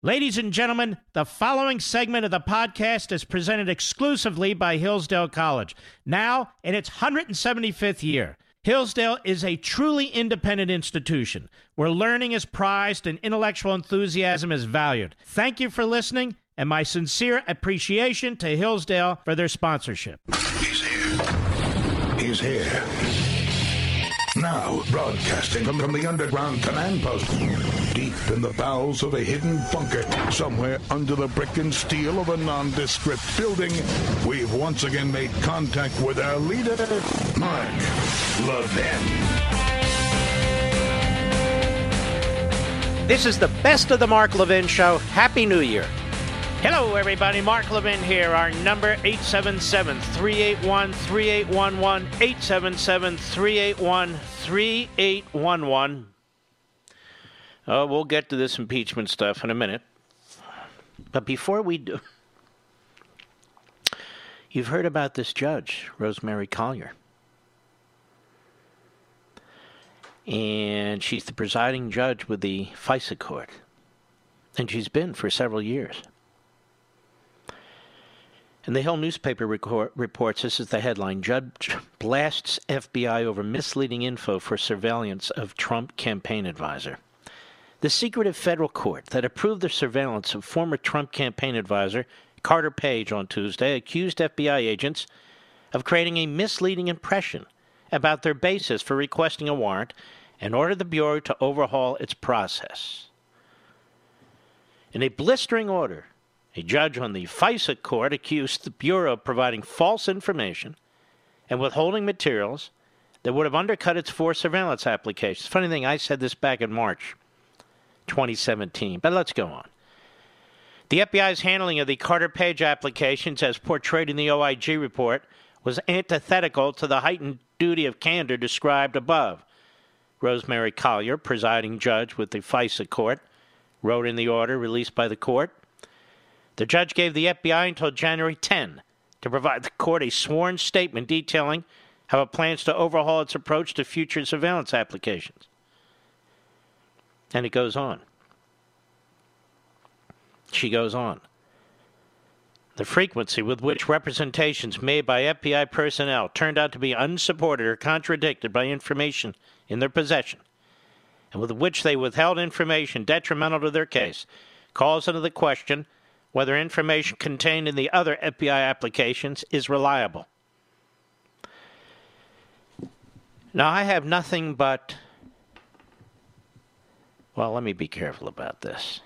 Ladies and gentlemen, the following segment of the podcast is presented exclusively by Hillsdale College, now in its 175th year. Hillsdale is a truly independent institution where learning is prized and intellectual enthusiasm is valued. Thank you for listening, and my sincere appreciation to Hillsdale for their sponsorship. He's here. He's here. Now, broadcasting from the underground command post, deep in the bowels of a hidden bunker, somewhere under the brick and steel of a nondescript building, we've once again made contact with our leader, Mark Levin. This is the best of the Mark Levin Show. Happy New Year. Hello, everybody. Mark Levin here. Our number, 877-381-3811, 877-381-3811. We'll get to this impeachment stuff in a minute. But before we do, you've heard about this judge, Rosemary Collyer. And she's the presiding judge with the FISA court. And she's been for several years. And the Hill newspaper reports, this is the headline, Judge blasts FBI over misleading info for surveillance of Trump campaign advisor. The secretive federal court that approved the surveillance of former Trump campaign advisor Carter Page on Tuesday accused FBI agents of creating a misleading impression about their basis for requesting a warrant and ordered the Bureau to overhaul its process. In a blistering order, a judge on the FISA court accused the Bureau of providing false information and withholding materials that would have undercut its four surveillance applications. Funny thing, I said this back in March 2017, but let's go on. The FBI's handling of the Carter Page applications, as portrayed in the OIG report, was antithetical to the heightened duty of candor described above. Rosemary Collyer, presiding judge with the FISA court, wrote in the order released by the court. The judge gave the FBI until January 10 to provide the court a sworn statement detailing how it plans to overhaul its approach to future surveillance applications. And it goes on. She goes on. The frequency with which representations made by FBI personnel turned out to be unsupported or contradicted by information in their possession, and with which they withheld information detrimental to their case, calls into the question whether information contained in the other FBI applications is reliable. Now, I have nothing but, well, let me be careful about this.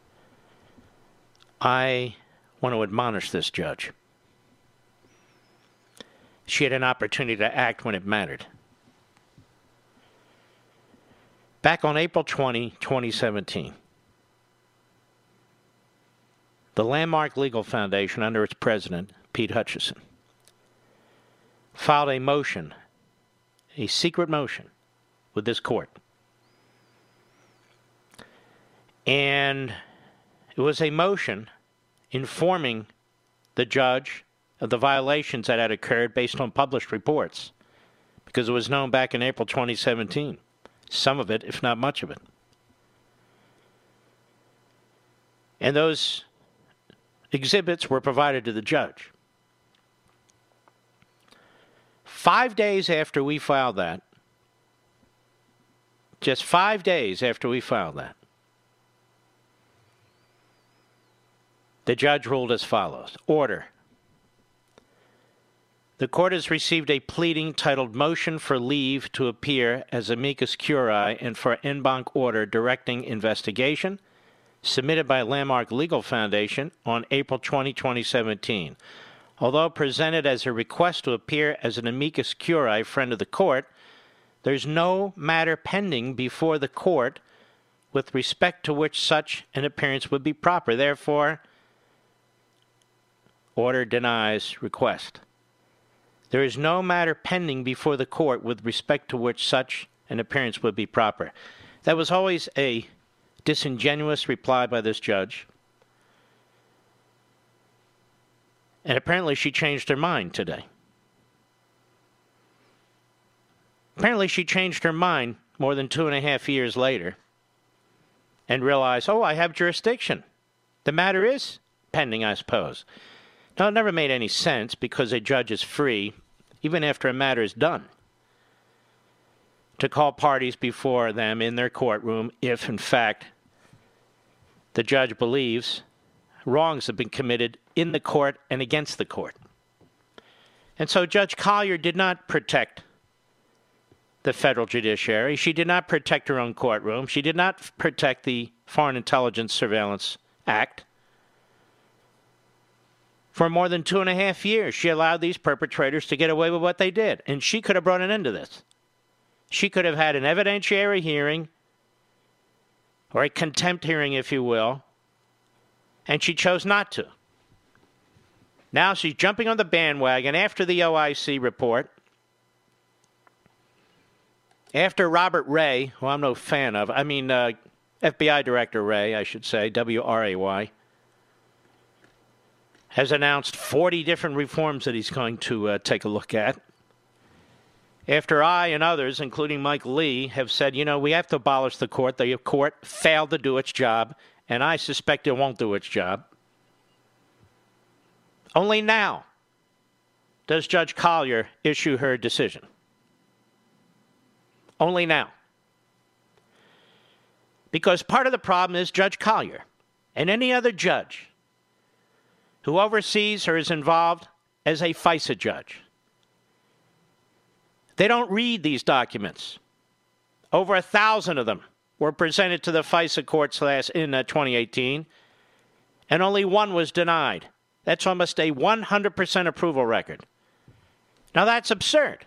I want to admonish this judge. She had an opportunity to act when it mattered. Back on April 20, 2017, the Landmark Legal Foundation, under its president, Pete Hutchison, filed a motion, a secret motion, with this court. And it was a motion informing the judge of the violations that had occurred based on published reports, because it was known back in April 2017, some of it, if not much of it. And those exhibits were provided to the judge. 5 days after we filed that, just 5 days after we filed that, the judge ruled as follows. Order. The court has received a pleading titled Motion for Leave to Appear as Amicus Curiae and for en banc order directing investigation, submitted by Landmark Legal Foundation on April 20, 2017. Although presented as a request to appear as an amicus curiae friend of the court, there's no matter pending before the court with respect to which such an appearance would be proper. Therefore, order denies request. There is no matter pending before the court with respect to which such an appearance would be proper. That was always a disingenuous reply by this judge. And apparently she changed her mind today. Apparently she changed her mind more than 2.5 years later and realized, oh, I have jurisdiction The matter is pending, I suppose. Now, it never made any sense because a judge is free, even after a matter is done, to call parties before them in their courtroom if, in fact, the judge believes wrongs have been committed in the court and against the court. And so Judge Collier did not protect the federal judiciary. She did not protect her own courtroom. She did not protect the Foreign Intelligence Surveillance Act. For more than 2.5 years, she allowed these perpetrators to get away with what they did. And she could have brought an end to this. She could have had an evidentiary hearing, or a contempt hearing, if you will, and she chose not to. Now she's jumping on the bandwagon after the OIC report, after Robert Ray, who I'm no fan of, FBI Director Ray, I should say, W-R-A-Y, has announced 40 different reforms that he's going to take a look at. After I and others, including Mike Lee, have said, we have to abolish the court. The court failed to do its job, and I suspect it won't do its job. Only now does Judge Collier issue her decision. Only now. Because part of the problem is Judge Collier and any other judge who oversees or is involved as a FISA judge. They don't read these documents. Over 1,000 of them were presented to the FISA courts in 2018, and only one was denied. That's almost a 100% approval record. Now that's absurd.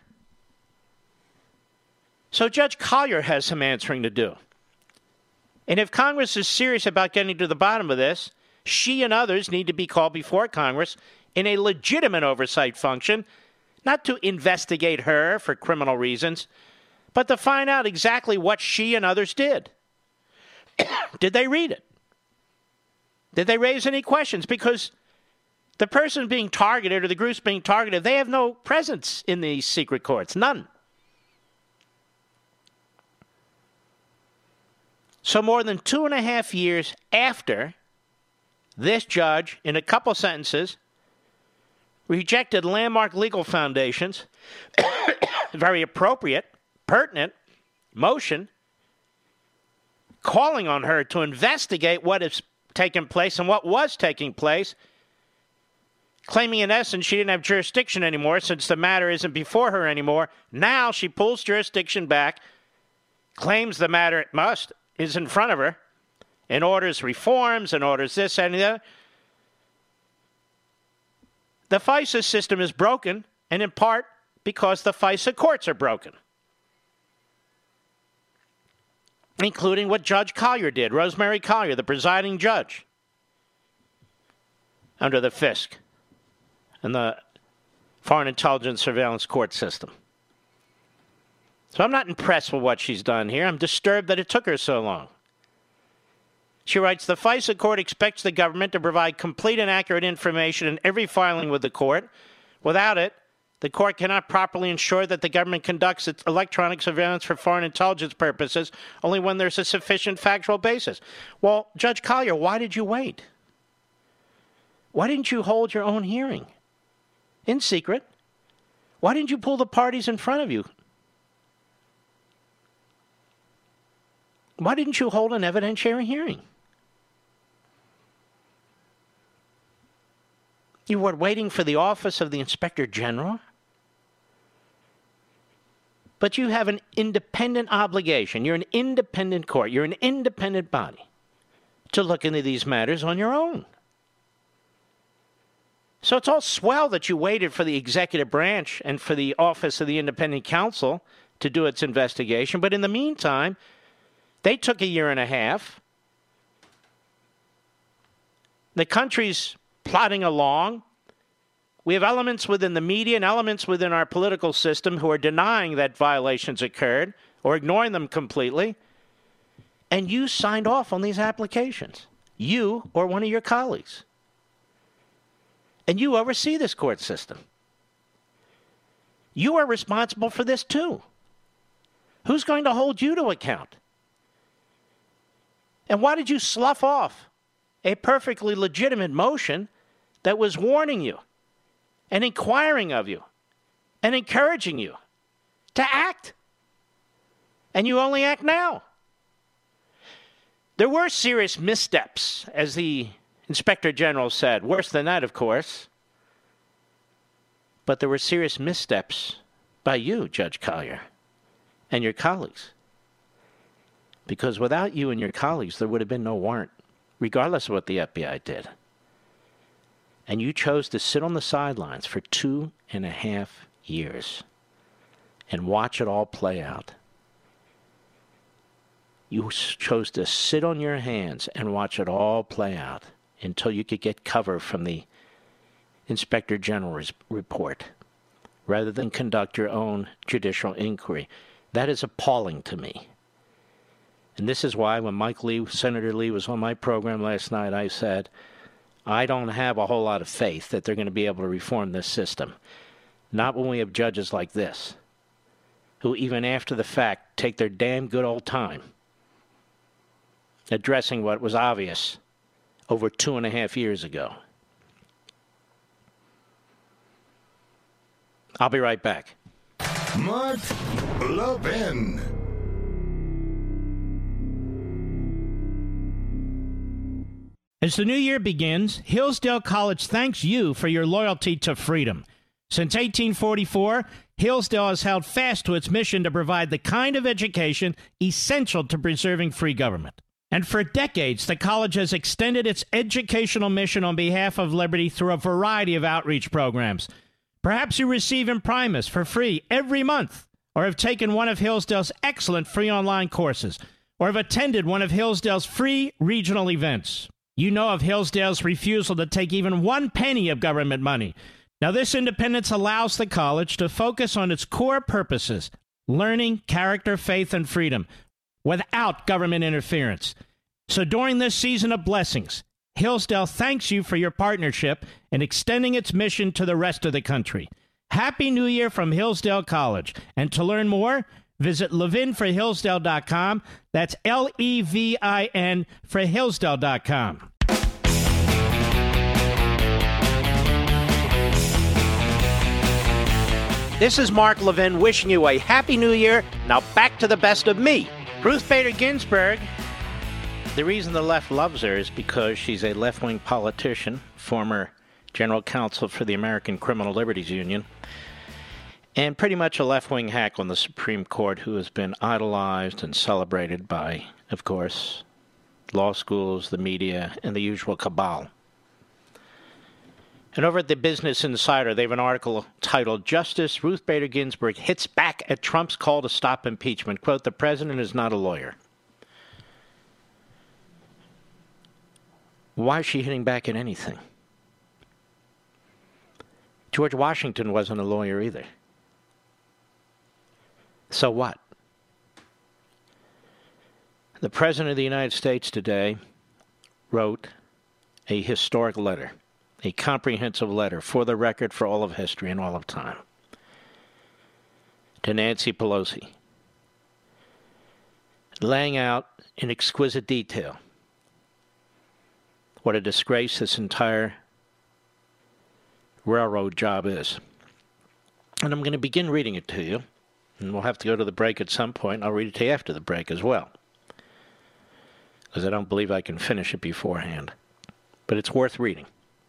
So Judge Collier has some answering to do. And if Congress is serious about getting to the bottom of this, she and others need to be called before Congress in a legitimate oversight function, not to investigate her for criminal reasons, but to find out exactly what she and others did. Did they read it? Did they raise any questions? Because the person being targeted or the groups being targeted, they have no presence in these secret courts. None. So more than 2.5 years after this judge, in a couple sentences, rejected landmark legal foundations, very appropriate, pertinent motion, calling on her to investigate what has taken place and what was taking place, claiming in essence she didn't have jurisdiction anymore since the matter isn't before her anymore. Now she pulls jurisdiction back, claims the matter is in front of her, and orders reforms and orders this and that. The FISA system is broken, and in part because the FISA courts are broken, including what Judge Collier did, Rosemary Collier, the presiding judge under the FISC and the Foreign Intelligence Surveillance Court system. So I'm not impressed with what she's done here. I'm disturbed that it took her so long. She writes, the FISA court expects the government to provide complete and accurate information in every filing with the court. Without it, the court cannot properly ensure that the government conducts its electronic surveillance for foreign intelligence purposes only when there's a sufficient factual basis. Well, Judge Collier, why did you wait? Why didn't you hold your own hearing in secret? Why didn't you pull the parties in front of you? Why didn't you hold an evidentiary hearing? You were waiting for the office of the Inspector General? But you have an independent obligation. You're an independent court. You're an independent body to look into these matters on your own. So it's all swell that you waited for the executive branch and for the office of the independent counsel to do its investigation. But in the meantime, they took 1.5 years. The country's plodding along. We have elements within the media and elements within our political system who are denying that violations occurred or ignoring them completely. And you signed off on these applications. You or one of your colleagues. And you oversee this court system. You are responsible for this too. Who's going to hold you to account? And why did you slough off a perfectly legitimate motion that was warning you and inquiring of you and encouraging you to act. And you only act now. There were serious missteps, as the Inspector General said. Worse than that, of course. But there were serious missteps by you, Judge Collier, and your colleagues. Because without you and your colleagues, there would have been no warrant, regardless of what the FBI did. And you chose to sit on the sidelines for 2.5 years and watch it all play out. You chose to sit on your hands and watch it all play out until you could get cover from the Inspector General's report, rather than conduct your own judicial inquiry. That is appalling to me. And this is why when Mike Lee, Senator Lee, was on my program last night, I said, I don't have a whole lot of faith that they're going to be able to reform this system. Not when we have judges like this, who even after the fact take their damn good old time addressing what was obvious over 2.5 years ago. I'll be right back. Mark Levin. As the new year begins, Hillsdale College thanks you for your loyalty to freedom. Since 1844, Hillsdale has held fast to its mission to provide the kind of education essential to preserving free government. And for decades, the college has extended its educational mission on behalf of liberty through a variety of outreach programs. Perhaps you receive Imprimis for free every month, or have taken one of Hillsdale's excellent free online courses, or have attended one of Hillsdale's free regional events. You know of Hillsdale's refusal to take even 1 penny of government money. Now, this independence allows the college to focus on its core purposes, learning, character, faith, and freedom, without government interference. So during this season of blessings, Hillsdale thanks you for your partnership in extending its mission to the rest of the country. Happy New Year from Hillsdale College. And to learn more, visit levinforhillsdale.com. That's Levin for Hillsdale.com. This is Mark Levin wishing you a Happy New Year. Now back to the best of me. Ruth Bader Ginsburg. The reason the left loves her is because she's a left-wing politician, former general counsel for the American Criminal Liberties Union, and pretty much a left-wing hack on the Supreme Court who has been idolized and celebrated by, of course, law schools, the media, and the usual cabal. And over at the Business Insider, they have an article titled, Justice Ruth Bader Ginsburg hits back at Trump's call to stop impeachment. Quote, the president is not a lawyer. Why is she hitting back at anything? George Washington wasn't a lawyer either. So what? The President of the United States today wrote a historic letter, a comprehensive letter for the record, for all of history and all of time, to Nancy Pelosi, laying out in exquisite detail what a disgrace this entire railroad job is. And I'm going to begin reading it to you, and we'll have to go to the break at some point. I'll read it to you after the break as well, because I don't believe I can finish it beforehand. But it's worth reading.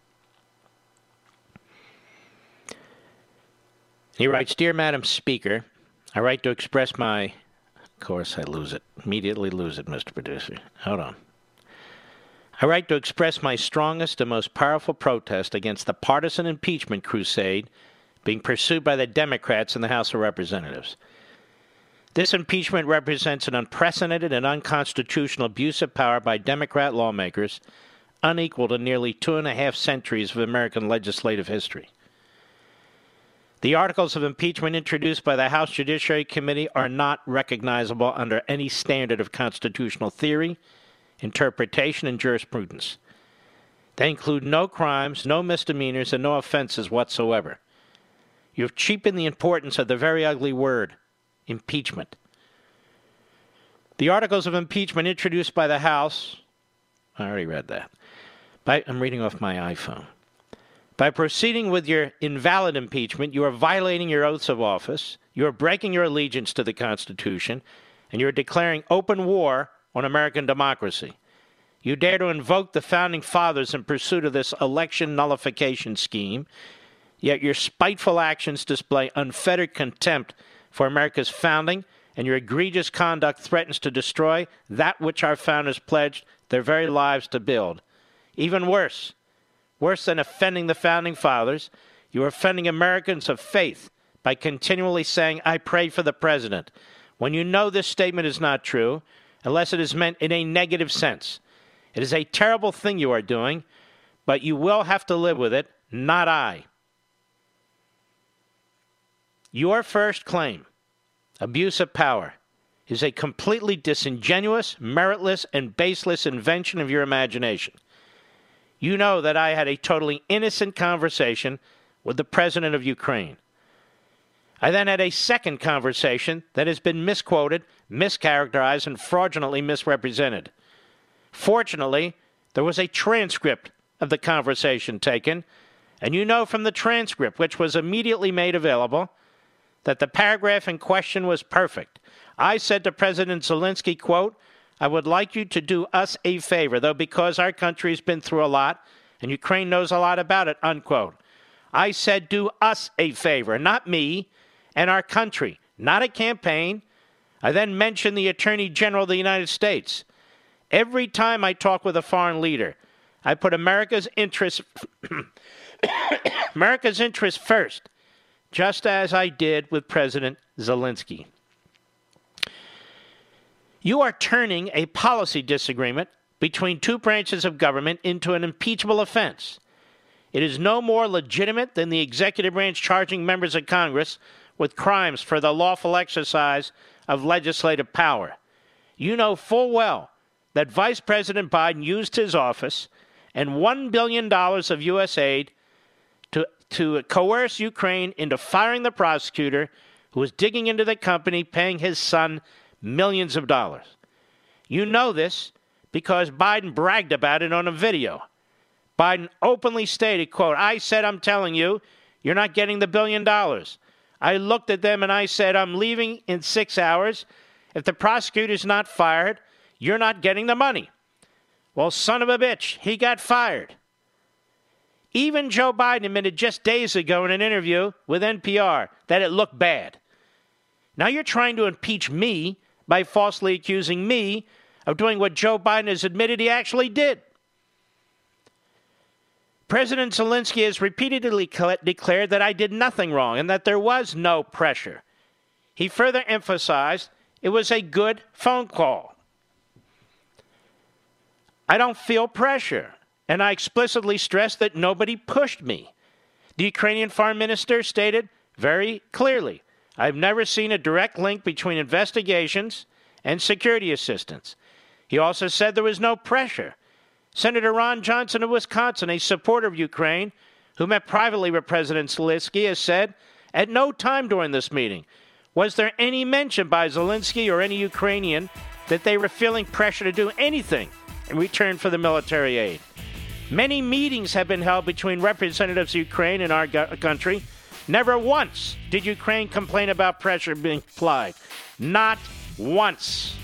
He writes, Dear Madam Speaker, I write to express my... Of course, I lose it. Immediately lose it, Mr. Producer. Hold on. I write to express my strongest and most powerful protest against the partisan impeachment crusade being pursued by the Democrats in the House of Representatives. This impeachment represents an unprecedented and unconstitutional abuse of power by Democrat lawmakers, unequaled in nearly 2.5 centuries of American legislative history. The articles of impeachment introduced by the House Judiciary Committee are not recognizable under any standard of constitutional theory, interpretation, and jurisprudence. They include no crimes, no misdemeanors, and no offenses whatsoever. You have cheapened the importance of the very ugly word, impeachment. The articles of impeachment introduced by the House, I already read that, I'm reading off my iPhone. By proceeding with your invalid impeachment, you are violating your oaths of office, you are breaking your allegiance to the Constitution, and you are declaring open war on American democracy. You dare to invoke the Founding Fathers in pursuit of this election nullification scheme, yet your spiteful actions display unfettered contempt for America's founding, and your egregious conduct threatens to destroy that which our founders pledged their very lives to build. Even worse than offending the Founding Fathers, you are offending Americans of faith by continually saying, "I pray for the president," when you know this statement is not true, unless it is meant in a negative sense. It is a terrible thing you are doing, but you will have to live with it, not I. Your first claim, abuse of power, is a completely disingenuous, meritless, and baseless invention of your imagination. You know that I had a totally innocent conversation with the president of Ukraine. I then had a second conversation that has been misquoted, mischaracterized, and fraudulently misrepresented. Fortunately, there was a transcript of the conversation taken, and you know from the transcript, which was immediately made available, that the paragraph in question was perfect. I said to President Zelensky, quote, "I would like you to do us a favor, though because our country's been through a lot and Ukraine knows a lot about it," unquote. I said do us a favor, not me and our country, not a campaign. I then mentioned the Attorney General of the United States. Every time I talk with a foreign leader, I put America's interests first, just as I did with President Zelensky. You are turning a policy disagreement between two branches of government into an impeachable offense. It is no more legitimate than the executive branch charging members of Congress with crimes for the lawful exercise of legislative power. You know full well that Vice President Biden used his office and $1 billion of U.S. aid to coerce Ukraine into firing the prosecutor who was digging into the company, paying his son millions of dollars. You know this because Biden bragged about it on a video. Biden openly stated, quote, "I said I'm telling you, you're not getting the $1 billion. I looked at them and I said, I'm leaving in 6 hours. If the prosecutor's not fired, you're not getting the money." Well, son of a bitch, he got fired. Even Joe Biden admitted just days ago in an interview with NPR that it looked bad. Now you're trying to impeach me by falsely accusing me of doing what Joe Biden has admitted he actually did. President Zelensky has repeatedly declared that I did nothing wrong and that there was no pressure. He further emphasized it was a good phone call. I don't feel pressure, and I explicitly stressed that nobody pushed me. The Ukrainian foreign minister stated very clearly, "I've never seen a direct link between investigations and security assistance." He also said there was no pressure. Senator Ron Johnson of Wisconsin, a supporter of Ukraine, who met privately with President Zelensky, has said, at no time during this meeting was there any mention by Zelensky or any Ukrainian that they were feeling pressure to do anything in return for the military aid. Many meetings have been held between representatives of Ukraine and our country. Never once did Ukraine complain about pressure being applied. Not once.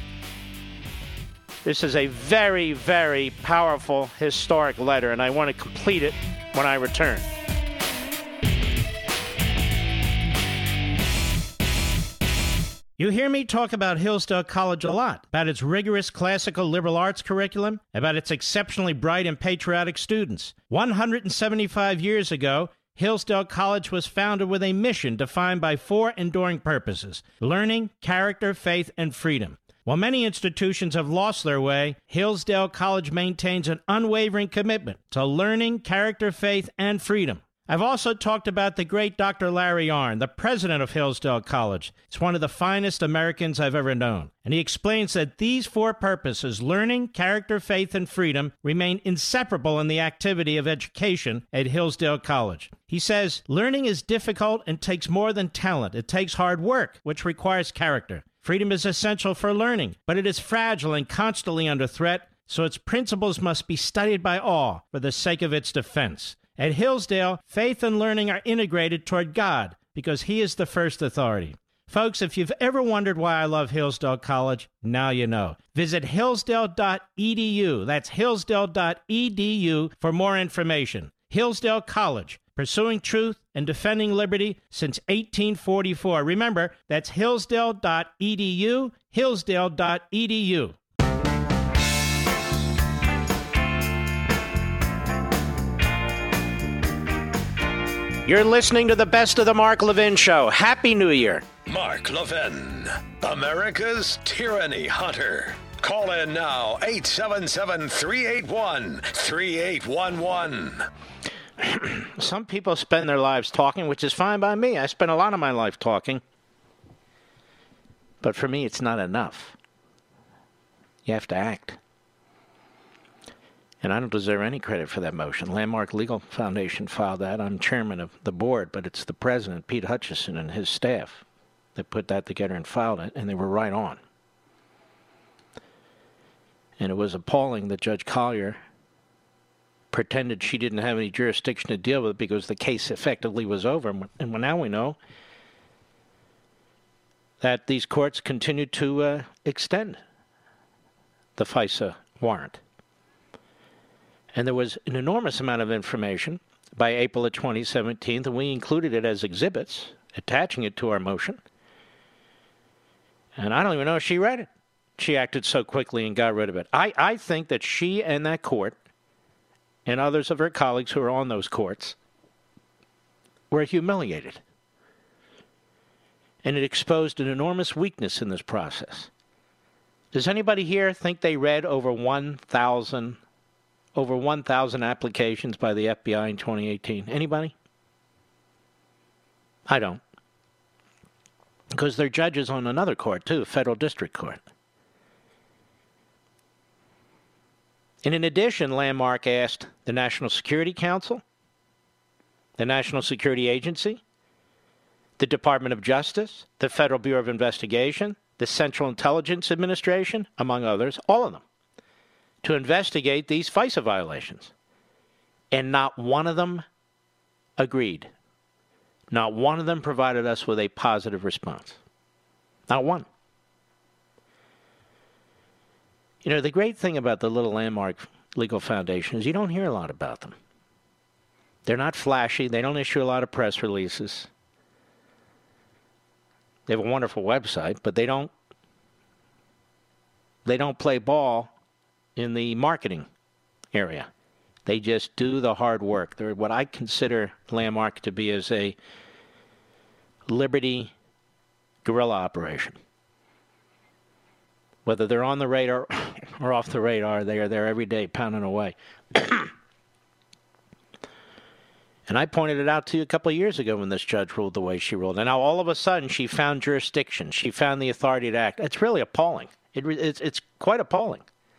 This is a very, very powerful, historic letter, and I want to complete it when I return. You hear me talk about Hillsdale College a lot, about its rigorous classical liberal arts curriculum, about its exceptionally bright and patriotic students. 175 years ago, Hillsdale College was founded with a mission defined by 4 enduring purposes: learning, character, faith, and freedom. While many institutions have lost their way, Hillsdale College maintains an unwavering commitment to learning, character, faith, and freedom. I've also talked about the great Dr. Larry Arnn, the president of Hillsdale College. He's one of the finest Americans I've ever known. And he explains that these 4 purposes, learning, character, faith, and freedom, remain inseparable in the activity of education at Hillsdale College. He says, learning is difficult and takes more than talent. It takes hard work, which requires character. Freedom is essential for learning, but it is fragile and constantly under threat so its principles must be studied by all for the sake of its defense. At Hillsdale, faith and learning are integrated toward God because He is the first authority. Folks, if you've ever wondered why I love Hillsdale College, now you know. Visit hillsdale.edu. That's hillsdale.edu for more information. Hillsdale College, pursuing truth and defending liberty since 1844. Remember, that's hillsdale.edu, hillsdale.edu. You're listening to the Best of the Mark Levin Show. Happy New Year. Mark Levin, America's tyranny hunter. Call in now, 877-381-3811. Some people spend their lives talking, which is fine by me. I spend a lot of my life talking. But for me, it's not enough. You have to act. And I don't deserve any credit for that motion. Landmark Legal Foundation filed that. I'm chairman of the board, but it's the president, Pete Hutchison, and his staff that put that together and filed it, and they were right on. And it was appalling that Judge Collier pretended she didn't have any jurisdiction to deal with it because the case effectively was over. And now we know that these courts continue to extend the FISA warrant. And there was an enormous amount of information by April of 2017, and we included it as exhibits, attaching it to our motion. And I don't even know if she read it. She acted so quickly and got rid of it. I think that she and that court and others of her colleagues who are on those courts were humiliated. And it exposed an enormous weakness in this process. Does anybody here think they read over 1,000 applications by the FBI in 2018? Anybody? I don't. Because they're judges on another court, too, federal district court. And in addition, Landmark asked the National Security Council, the National Security Agency, the Department of Justice, the Federal Bureau of Investigation, the Central Intelligence Administration, among others, all of them, to investigate these FISA violations. And not one of them agreed. Not one of them provided us with a positive response. Not one. You know, the great thing about the little Landmark Legal Foundation is you don't hear a lot about them. They're not flashy. They don't issue a lot of press releases. They have a wonderful website, but they don't play ball in the marketing area. They just do the hard work. They're what I consider Landmark to be as a liberty guerrilla operation. Whether they're on the radar or off the radar, they are there every day pounding away. And I pointed it out to you a couple of years ago when this judge ruled the way she ruled. And now all of a sudden she found jurisdiction. She found the authority to act. It's really appalling. It's quite appalling.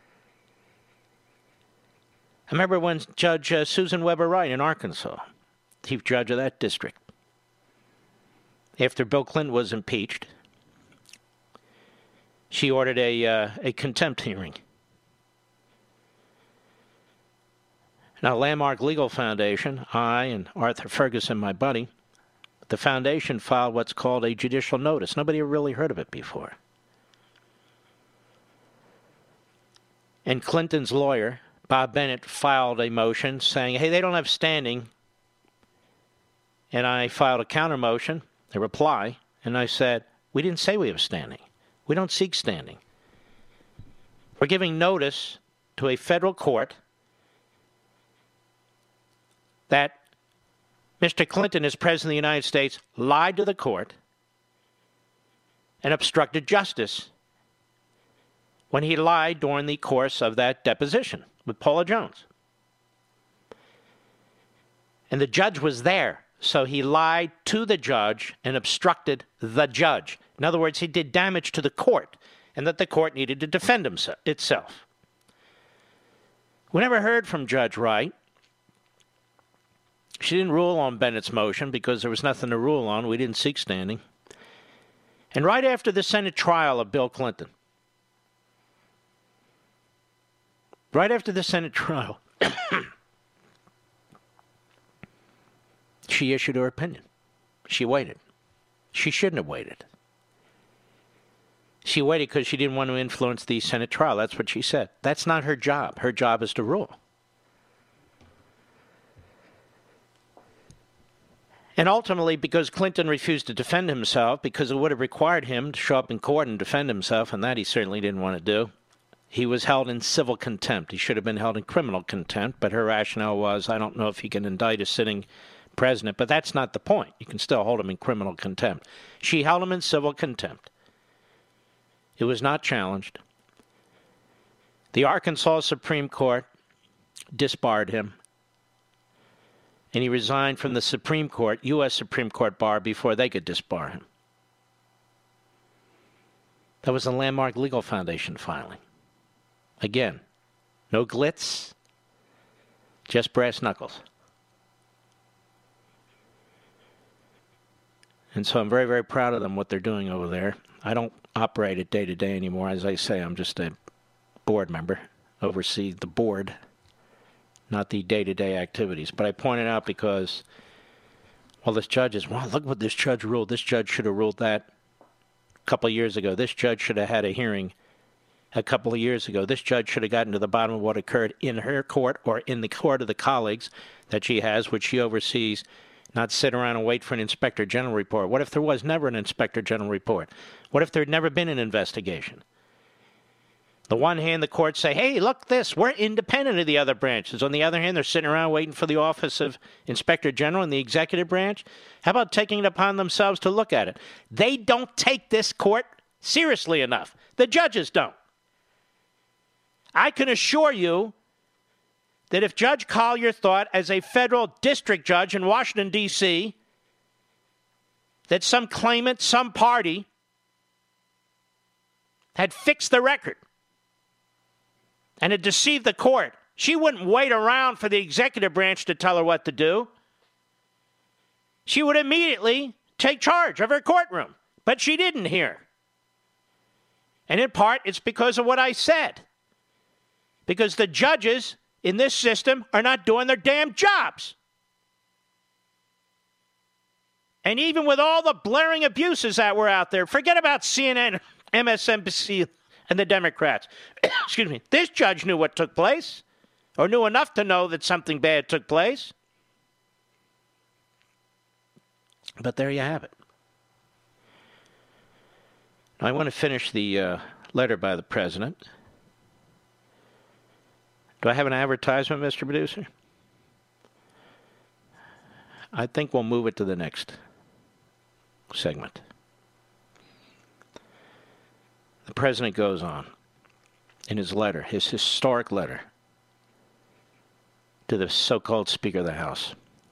I remember when Judge Susan Weber Wright in Arkansas, chief judge of that district, after Bill Clinton was impeached, she ordered a contempt hearing. Now, Landmark Legal Foundation, I and Arthur Ferguson, my buddy, the foundation filed what's called a judicial notice. Nobody had really heard of it before. And Clinton's lawyer, Bob Bennett, filed a motion saying, hey, they don't have standing. And I filed a counter motion, a reply, and I said, we didn't say we have standing. We don't seek standing. We're giving notice to a federal court that Mr. Clinton, as President of the United States, lied to the court and obstructed justice when he lied during the course of that deposition with Paula Jones. And the judge was there, so he lied to the judge and obstructed the judge. In other words, he did damage to the court, and that the court needed to defend itself. We never heard from Judge Wright. She didn't rule on Bennett's motion because there was nothing to rule on. We didn't seek standing. And right after the Senate trial of Bill Clinton, right after the Senate trial, she issued her opinion. She waited. She shouldn't have waited. She waited because she didn't want to influence the Senate trial. That's what she said. That's not her job. Her job is to rule. And ultimately, because Clinton refused to defend himself, because it would have required him to show up in court and defend himself, and that he certainly didn't want to do, he was held in civil contempt. He should have been held in criminal contempt, but her rationale was, I don't know if you can indict a sitting president, but that's not the point. You can still hold him in criminal contempt. She held him in civil contempt. It was not challenged. The Arkansas Supreme Court disbarred him, and he resigned from the Supreme Court, U.S. Supreme Court bar, before they could disbar him. That was a Landmark Legal Foundation filing. Again, no glitz, just brass knuckles. And so I'm very, very proud of them, what they're doing over there. I don't operate it day to day anymore. As I say, I'm just a board member, oversee the board, not the day-to-day activities. But I point it out because, well, this judge is, well, look what this judge ruled. This judge should have ruled that a couple of years ago. This judge should have had a hearing a couple of years ago. This judge should have gotten to the bottom of what occurred in her court or in the court of the colleagues that she has, which she oversees, not sit around and wait for an Inspector General report. What if there was never an Inspector General report? What if there had never been an investigation? On the one hand, the courts say, hey, look this, we're independent of the other branches. On the other hand, they're sitting around waiting for the office of Inspector General in the executive branch. How about taking it upon themselves to look at it? They don't take this court seriously enough. The judges don't. I can assure you that if Judge Collier thought, as a federal district judge in Washington, D.C., that some claimant, some party, had fixed the record and had deceived the court, she wouldn't wait around for the executive branch to tell her what to do. She would immediately take charge of her courtroom. But she didn't here. And in part, it's because of what I said. Because the judges in this system are not doing their damn jobs. And even with all the blaring abuses that were out there, forget about CNN, MSNBC, and the Democrats. Excuse me. This judge knew what took place, or knew enough to know that something bad took place. But there you have it. Now, I want to finish the letter by the president. Do I have an advertisement, Mr. Producer? I think we'll move it to the next segment. The president goes on in his letter, his historic letter to the so-called Speaker of the House.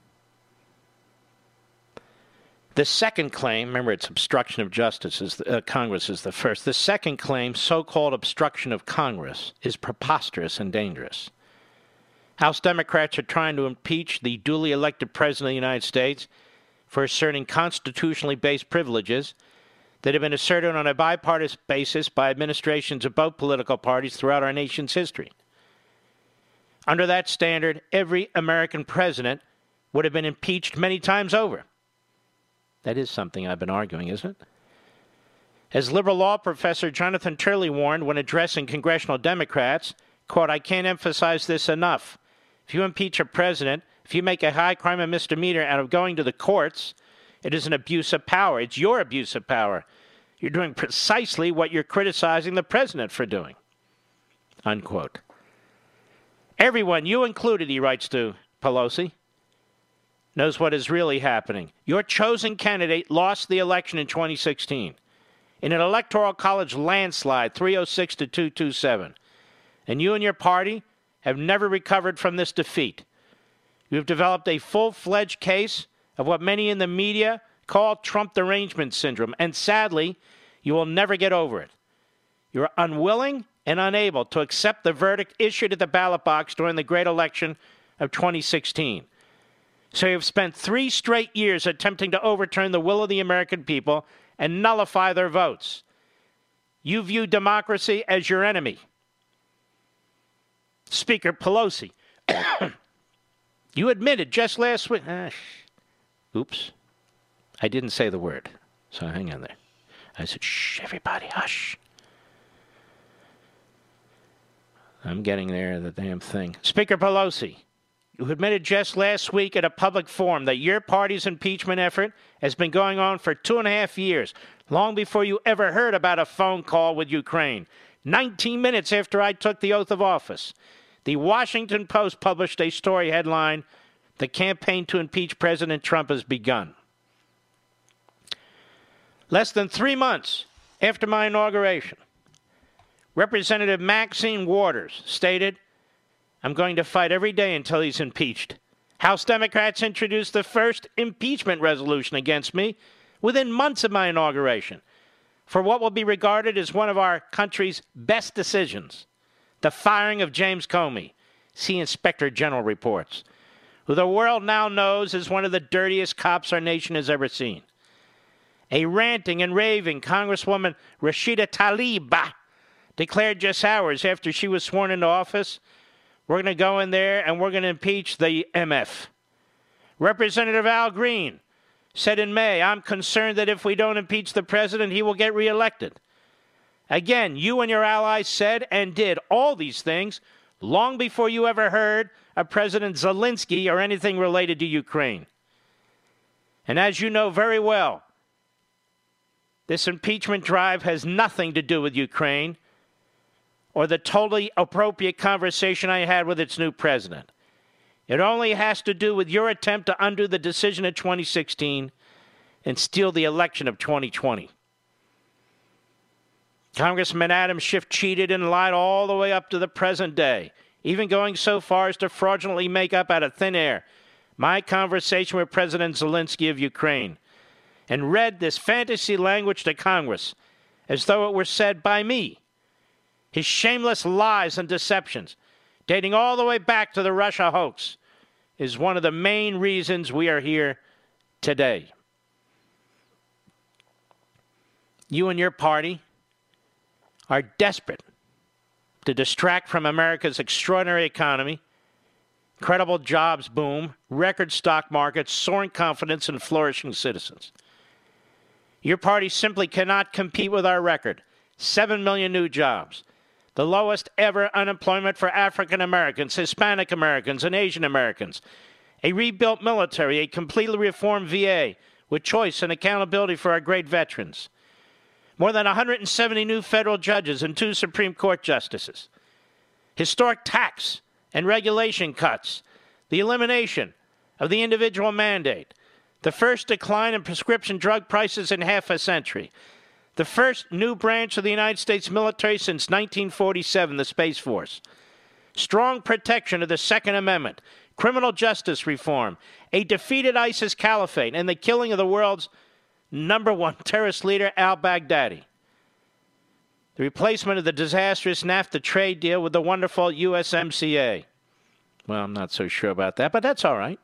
The second claim, remember it's obstruction of justice, Congress is the first. The second claim, so-called obstruction of Congress, is preposterous and dangerous. House Democrats are trying to impeach the duly elected President of the United States for asserting constitutionally based privileges that have been asserted on a bipartisan basis by administrations of both political parties throughout our nation's history. Under that standard, every American president would have been impeached many times over. That is something I've been arguing, isn't it? As liberal law professor Jonathan Turley warned when addressing congressional Democrats, quote, I can't emphasize this enough. If you impeach a president, if you make a high crime and misdemeanor out of going to the courts, it is an abuse of power. It's your abuse of power. You're doing precisely what you're criticizing the president for doing, unquote. Everyone, you included, he writes to Pelosi, knows what is really happening. Your chosen candidate lost the election in 2016 in an electoral college landslide, 306 to 227. And you and your party have never recovered from this defeat. You have developed a full-fledged case of what many in the media call Trump derangement syndrome, and sadly, you will never get over it. You are unwilling and unable to accept the verdict issued at the ballot box during the great election of 2016. So you've spent 3 straight years attempting to overturn the will of the American people and nullify their votes. You view democracy as your enemy. Speaker Pelosi, you admitted just last week. Oops. I didn't say the word, so hang on there. I said, shh, everybody, hush. I'm getting there, the damn thing. Speaker Pelosi, you admitted just last week at a public forum that your party's impeachment effort has been going on for 2.5 years, long before you ever heard about a phone call with Ukraine. 19 minutes after I took the oath of office, the Washington Post published a story headline, "The campaign to impeach President Trump has begun." Less than 3 months after my inauguration, Representative Maxine Waters stated, "I'm going to fight every day until he's impeached." House Democrats introduced the first impeachment resolution against me within months of my inauguration for what will be regarded as one of our country's best decisions, the firing of James Comey, see Inspector General reports, who the world now knows as one of the dirtiest cops our nation has ever seen. A ranting and raving Congresswoman Rashida Tlaib declared just hours after she was sworn into office, "We're going to go in there and we're going to impeach the MF." Representative Al Green said in May, "I'm concerned that if we don't impeach the president, he will get reelected." Again, you and your allies said and did all these things long before you ever heard of President Zelensky or anything related to Ukraine. And as you know very well, this impeachment drive has nothing to do with Ukraine or the totally appropriate conversation I had with its new president. It only has to do with your attempt to undo the decision of 2016 and steal the election of 2020. Congressman Adam Schiff cheated and lied all the way up to the present day, even going so far as to fraudulently make up out of thin air my conversation with President Zelensky of Ukraine, and read this fantasy language to Congress as though it were said by me. His shameless lies and deceptions, dating all the way back to the Russia hoax, is one of the main reasons we are here today. You and your party are desperate to distract from America's extraordinary economy, incredible jobs boom, record stock market, soaring confidence, and flourishing citizens. Your party simply cannot compete with our record. 7 million new jobs, the lowest ever unemployment for African Americans, Hispanic Americans, and Asian Americans, a rebuilt military, a completely reformed VA with choice and accountability for our great veterans, more than 170 new federal judges and 2 Supreme Court justices, historic tax and regulation cuts, the elimination of the individual mandate, the first decline in prescription drug prices in half a century, the first new branch of the United States military since 1947, the Space Force, strong protection of the Second Amendment, criminal justice reform, a defeated ISIS caliphate, and the killing of the world's #1 terrorist leader, al-Baghdadi. The replacement of the disastrous NAFTA trade deal with the wonderful USMCA. Well, I'm not so sure about that, but that's all right.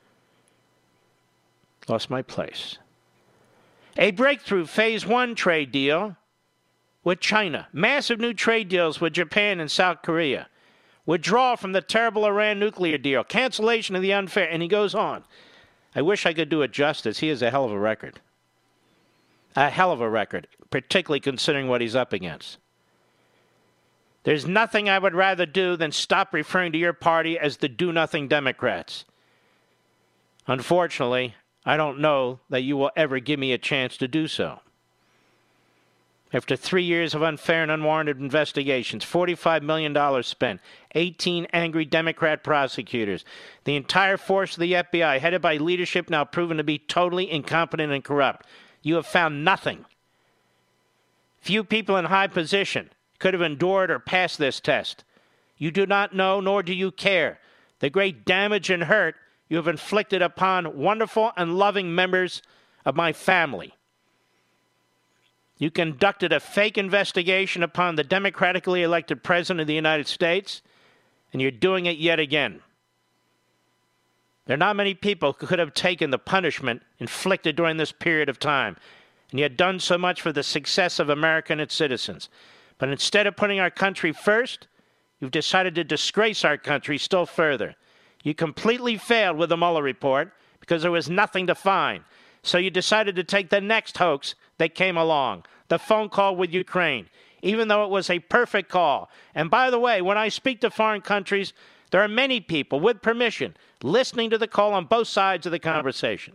Lost my place. A breakthrough Phase 1 trade deal with China. Massive new trade deals with Japan and South Korea. Withdrawal from the terrible Iran nuclear deal. Cancellation of the unfair. And he goes on. I wish I could do it justice. He has a hell of a record. A hell of a record, particularly considering what he's up against. There's nothing I would rather do than stop referring to your party as the do-nothing Democrats. Unfortunately, I don't know that you will ever give me a chance to do so. After 3 years of unfair and unwarranted investigations, $45 million spent, 18 angry Democrat prosecutors, the entire force of the FBI, headed by leadership now proven to be totally incompetent and corrupt, you have found nothing. Few people in high position could have endured or passed this test. You do not know, nor do you care, the great damage and hurt you have inflicted upon wonderful and loving members of my family. You conducted a fake investigation upon the democratically elected President of the United States, and you're doing it yet again. There are not many people who could have taken the punishment inflicted during this period of time, and yet done so much for the success of America and its citizens. But instead of putting our country first, You've decided to disgrace our country still further. You completely failed with the Mueller report because there was nothing to find. So you decided to take the next hoax that came along, the phone call with Ukraine, even though it was a perfect call. And by the way, when I speak to foreign countries, there are many people, with permission, listening to the call on both sides of the conversation.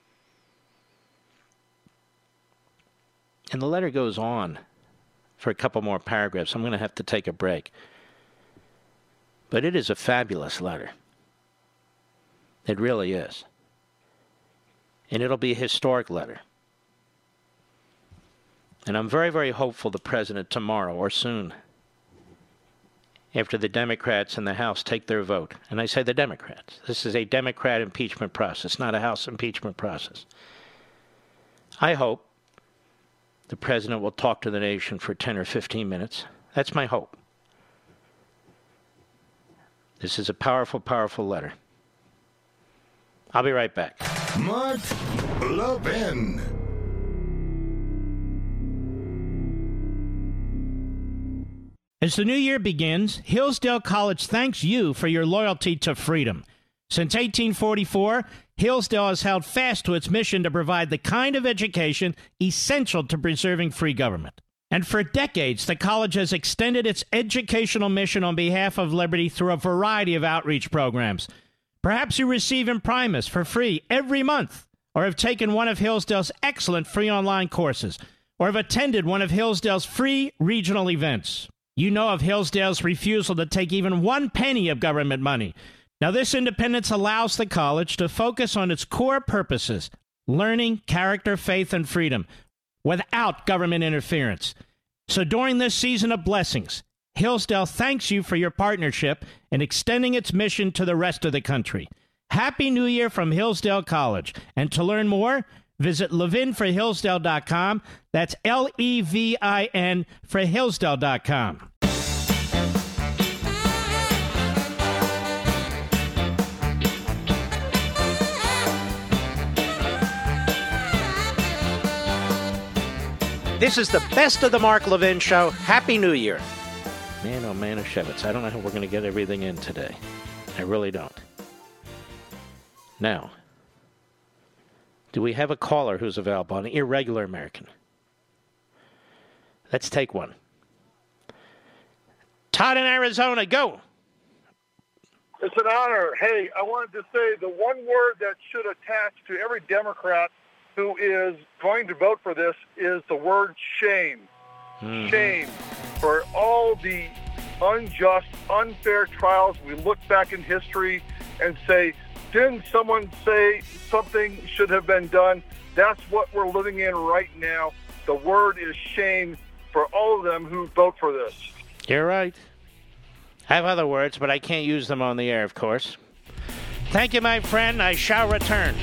And the letter goes on for a couple more paragraphs. I'm going to have to take a break. But it is a fabulous letter. It really is. And it'll be a historic letter. And I'm very, very hopeful the president tomorrow or soon, after the Democrats in the House take their vote, and I say the Democrats, this is a Democrat impeachment process, not a House impeachment process. I hope the president will talk to the nation for 10 or 15 minutes. That's my hope. This is a powerful, powerful letter. I'll be right back. Mark Levin. As the new year begins, Hillsdale College thanks you for your loyalty to freedom. Since 1844, Hillsdale has held fast to its mission to provide the kind of education essential to preserving free government. And for decades, the college has extended its educational mission on behalf of liberty through a variety of outreach programs. Perhaps you receive Imprimis for free every month, or have taken one of Hillsdale's excellent free online courses, or have attended one of Hillsdale's free regional events. You know of Hillsdale's refusal to take even 1 penny of government money. Now, this independence allows the college to focus on its core purposes, learning, character, faith, and freedom, without government interference. So during this season of blessings, Hillsdale thanks you for your partnership in extending its mission to the rest of the country. Happy New Year from Hillsdale College. And to learn more, visit levinforhillsdale.com. That's Levin for Hillsdale.com. This is the best of the Mark Levin Show. Happy New Year. Man, oh man, Shevitz, I don't know how we're going to get everything in today. I really don't. Now, do we have a caller who's available, an irregular American? Let's take one. Todd in Arizona, go. It's an honor. Hey, I wanted to say the one word that should attach to every Democrat who is going to vote for this is the word shame. Mm-hmm. Shame for all the unjust, unfair trials. We look back in history and say, didn't someone say something should have been done? That's what we're living in right now. The word is shame for all of them who vote for this. You're right. I have other words, but I can't use them on the air, of course. Thank you, my friend. I shall return.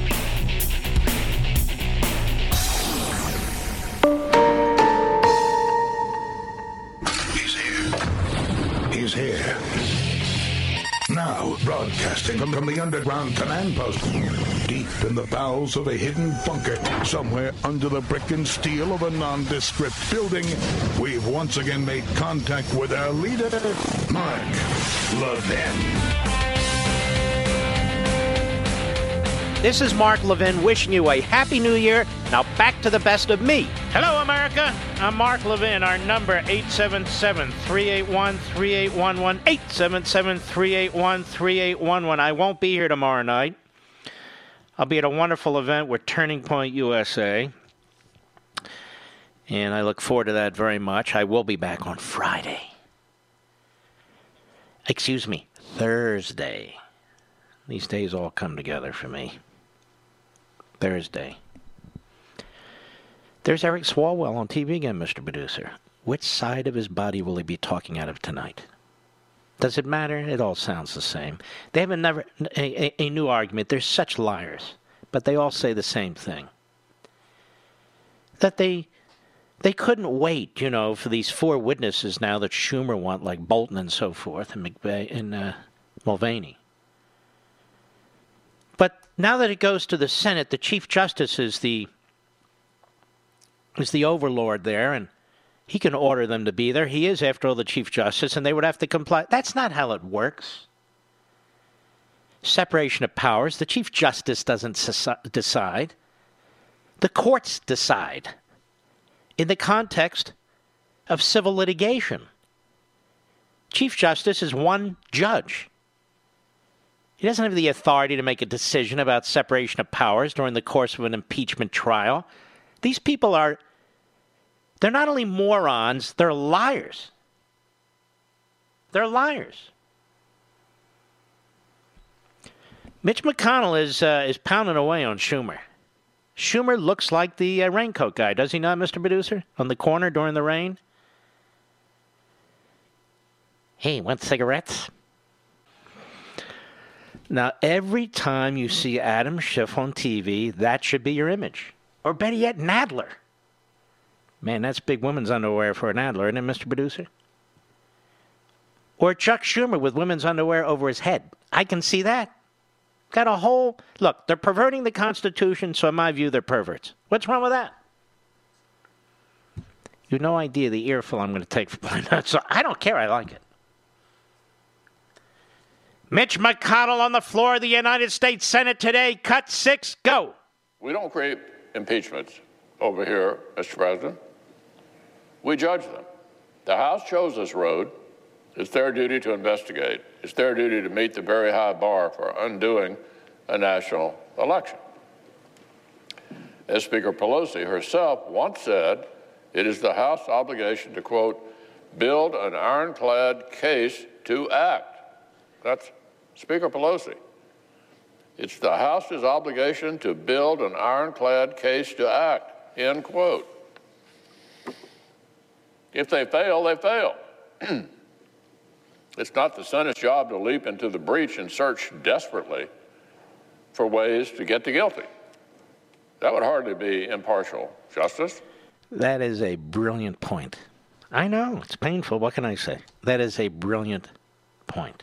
He's here. Now, broadcasting from the underground command post, deep in the bowels of a hidden bunker, somewhere under the brick and steel of a nondescript building, we've once again made contact with our leader, Mark Levin. This is Mark Levin wishing you a Happy New Year. Now back to the best of me. Hello, America. I'm Mark Levin. Our number, 877-381-3811. 877-381-3811. I won't be here tomorrow night. I'll be at a wonderful event with Turning Point USA. And I look forward to that very much. I will be back on Friday. Excuse me, Thursday. These days all come together for me. Thursday. There's Eric Swalwell on TV again, Mr. Producer. Which side of his body will he be talking out of tonight? Does it matter? It all sounds the same. They have a new argument. They're such liars, but they all say the same thing. That they couldn't wait, for these 4 witnesses now that Schumer want, like Bolton and so forth, and McVeigh and Mulvaney. But now that it goes to the Senate, the Chief Justice is the overlord there, and He can order them to be there. He is, after all, the Chief Justice, and they would have to comply. That's not how it works. Separation of powers. The Chief Justice doesn't decide. The courts decide in the context of civil litigation. Chief Justice is one judge. He doesn't have the authority to make a decision about separation of powers during the course of an impeachment trial. These people they're not only morons, they're liars. They're liars. Mitch McConnell is pounding away on Schumer. Schumer looks like the raincoat guy, does he not, Mr. Producer? On the corner during the rain? Hey, want cigarettes? Now, every time you see Adam Schiff on TV, that should be your image. Or better yet, Nadler. Man, that's big women's underwear for an Nadler, isn't it, Mr. Producer? Or Chuck Schumer with women's underwear over his head. I can see that. Got a whole... Look, they're perverting the Constitution, so in my view, they're perverts. What's wrong with that? You have no idea the earful I'm going to take for my nuts, so I don't care. I like it. Mitch McConnell on the floor of the United States Senate today. Cut 6, go. We don't create impeachments over here, Mr. President. We judge them. The House chose this road. It's their duty to investigate. It's their duty to meet the very high bar for undoing a national election. As Speaker Pelosi herself once said, it is the House's obligation to, quote, build an ironclad case to act. That's Speaker Pelosi. It's the House's obligation to build an ironclad case to act, end quote. If they fail, they fail. It's not the Senate's job to leap into the breach and search desperately for ways to get the guilty. That would hardly be impartial justice. That is a brilliant point. I know, it's painful. What can I say? That is a brilliant point.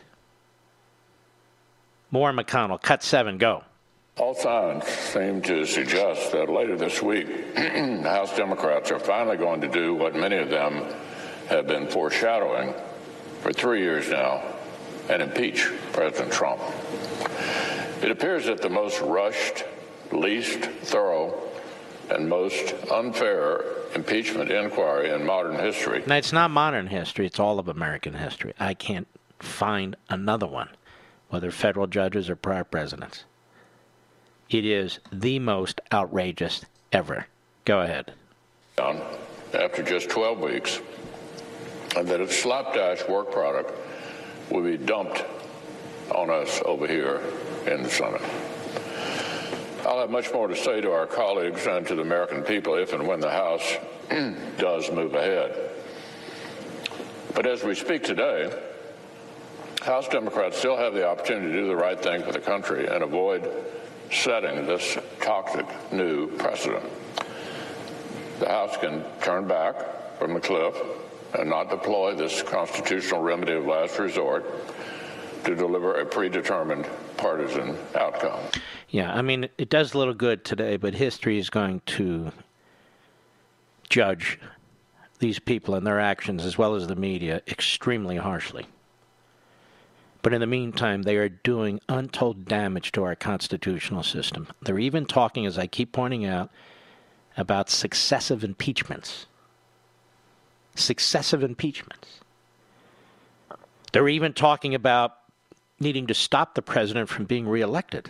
More McConnell. Cut 7, go. All signs seem to suggest that later this week, the House Democrats are finally going to do what many of them have been foreshadowing for 3 years now, and impeach President Trump. It appears that the most rushed, least thorough, and most unfair impeachment inquiry in modern history. Now, it's not modern history. It's all of American history. I can't find another one, whether federal judges or prior presidents. It is the most outrageous ever. Go ahead. After just 12 weeks, and that its slapdash work product will be dumped on us over here in the Senate. I'll have much more to say to our colleagues and to the American people if and when the House does move ahead. But as we speak today, House Democrats still have the opportunity to do the right thing for the country and avoid setting this toxic new precedent. The House can turn back from the cliff and not deploy this constitutional remedy of last resort to deliver a predetermined partisan outcome. Yeah, I mean, it does a little good today, but history is going to judge these people and their actions, as well as the media, extremely harshly. But in the meantime, they are doing untold damage to our constitutional system. They're even talking, as I keep pointing out, about successive impeachments. Successive impeachments. They're even talking about needing to stop the president from being reelected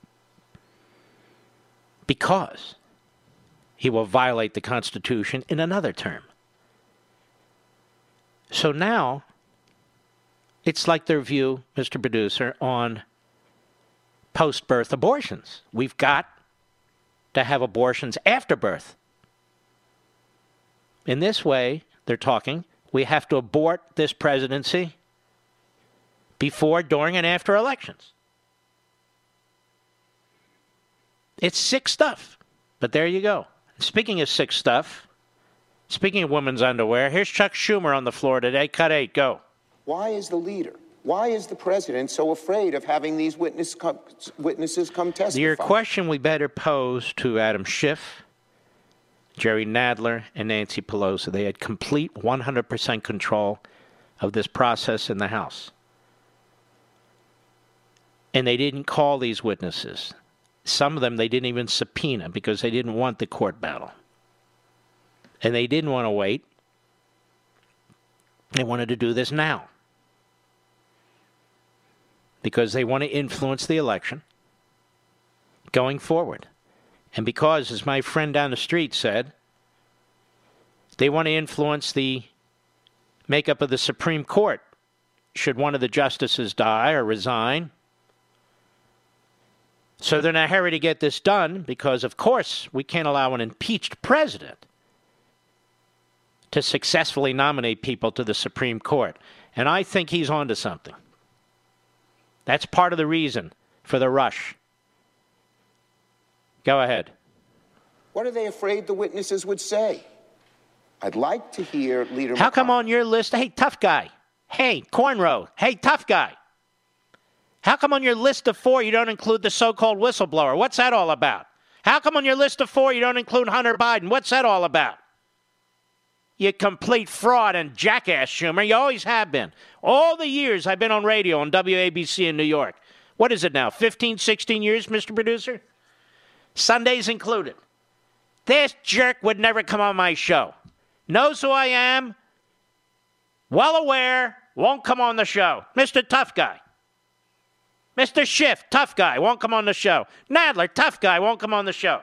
because he will violate the Constitution in another term. So now, it's like their view, Mr. Producer, on post-birth abortions. We've got to have abortions after birth. In this way, they're talking, we have to abort this presidency before, during, and after elections. It's sick stuff, but there you go. Speaking of sick stuff, speaking of women's underwear, here's Chuck Schumer on the floor today. Cut 8, go. Why is the leader, why is the president so afraid of having these witnesses come testify? Your question we better pose to Adam Schiff Jerry Nadler, and Nancy Pelosi. They had complete 100% control of this process in the House. And they didn't call these witnesses. Some of them they didn't even subpoena because they didn't want the court battle. And they didn't want to wait. They wanted to do this now. Because they want to influence the election going forward. And because, as my friend down the street said, they want to influence the makeup of the Supreme Court. Should one of the justices die or resign? So they're in a hurry to get this done because, of course, we can't allow an impeached president to successfully nominate people to the Supreme Court. And I think he's onto something. That's part of the reason for the rush. Go ahead. What are they afraid the witnesses would say? I'd like to hear Leader How come on your list, hey, tough guy, hey, cornrow, hey, tough guy, how come on your list of 4 you don't include the so-called whistleblower? What's that all about? How come on your list of 4 you don't include Hunter Biden? What's that all about? You complete fraud and jackass, Schumer. You always have been. All the years I've been on radio on WABC in New York. What is it now, 15, 16 years, Mr. Producer? Sundays included. This jerk would never come on my show. Knows who I am. Well aware. Won't come on the show. Mr. Tough Guy. Mr. Schiff, tough guy, won't come on the show. Nadler, tough guy, won't come on the show.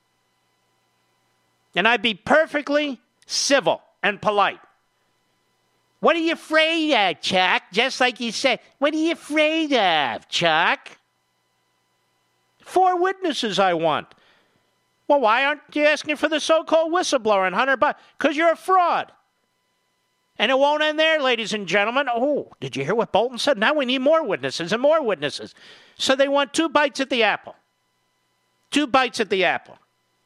And I'd be perfectly civil and polite. What are you afraid of, Chuck? Just like you said. What are you afraid of, Chuck? 4 witnesses I want. Well, why aren't you asking for the so-called whistleblower and Hunter Biden? Because you're a fraud. And it won't end there, ladies and gentlemen. Oh, did you hear what Bolton said? Now we need more witnesses and more witnesses. So they want 2 bites at the apple. 2 bites at the apple.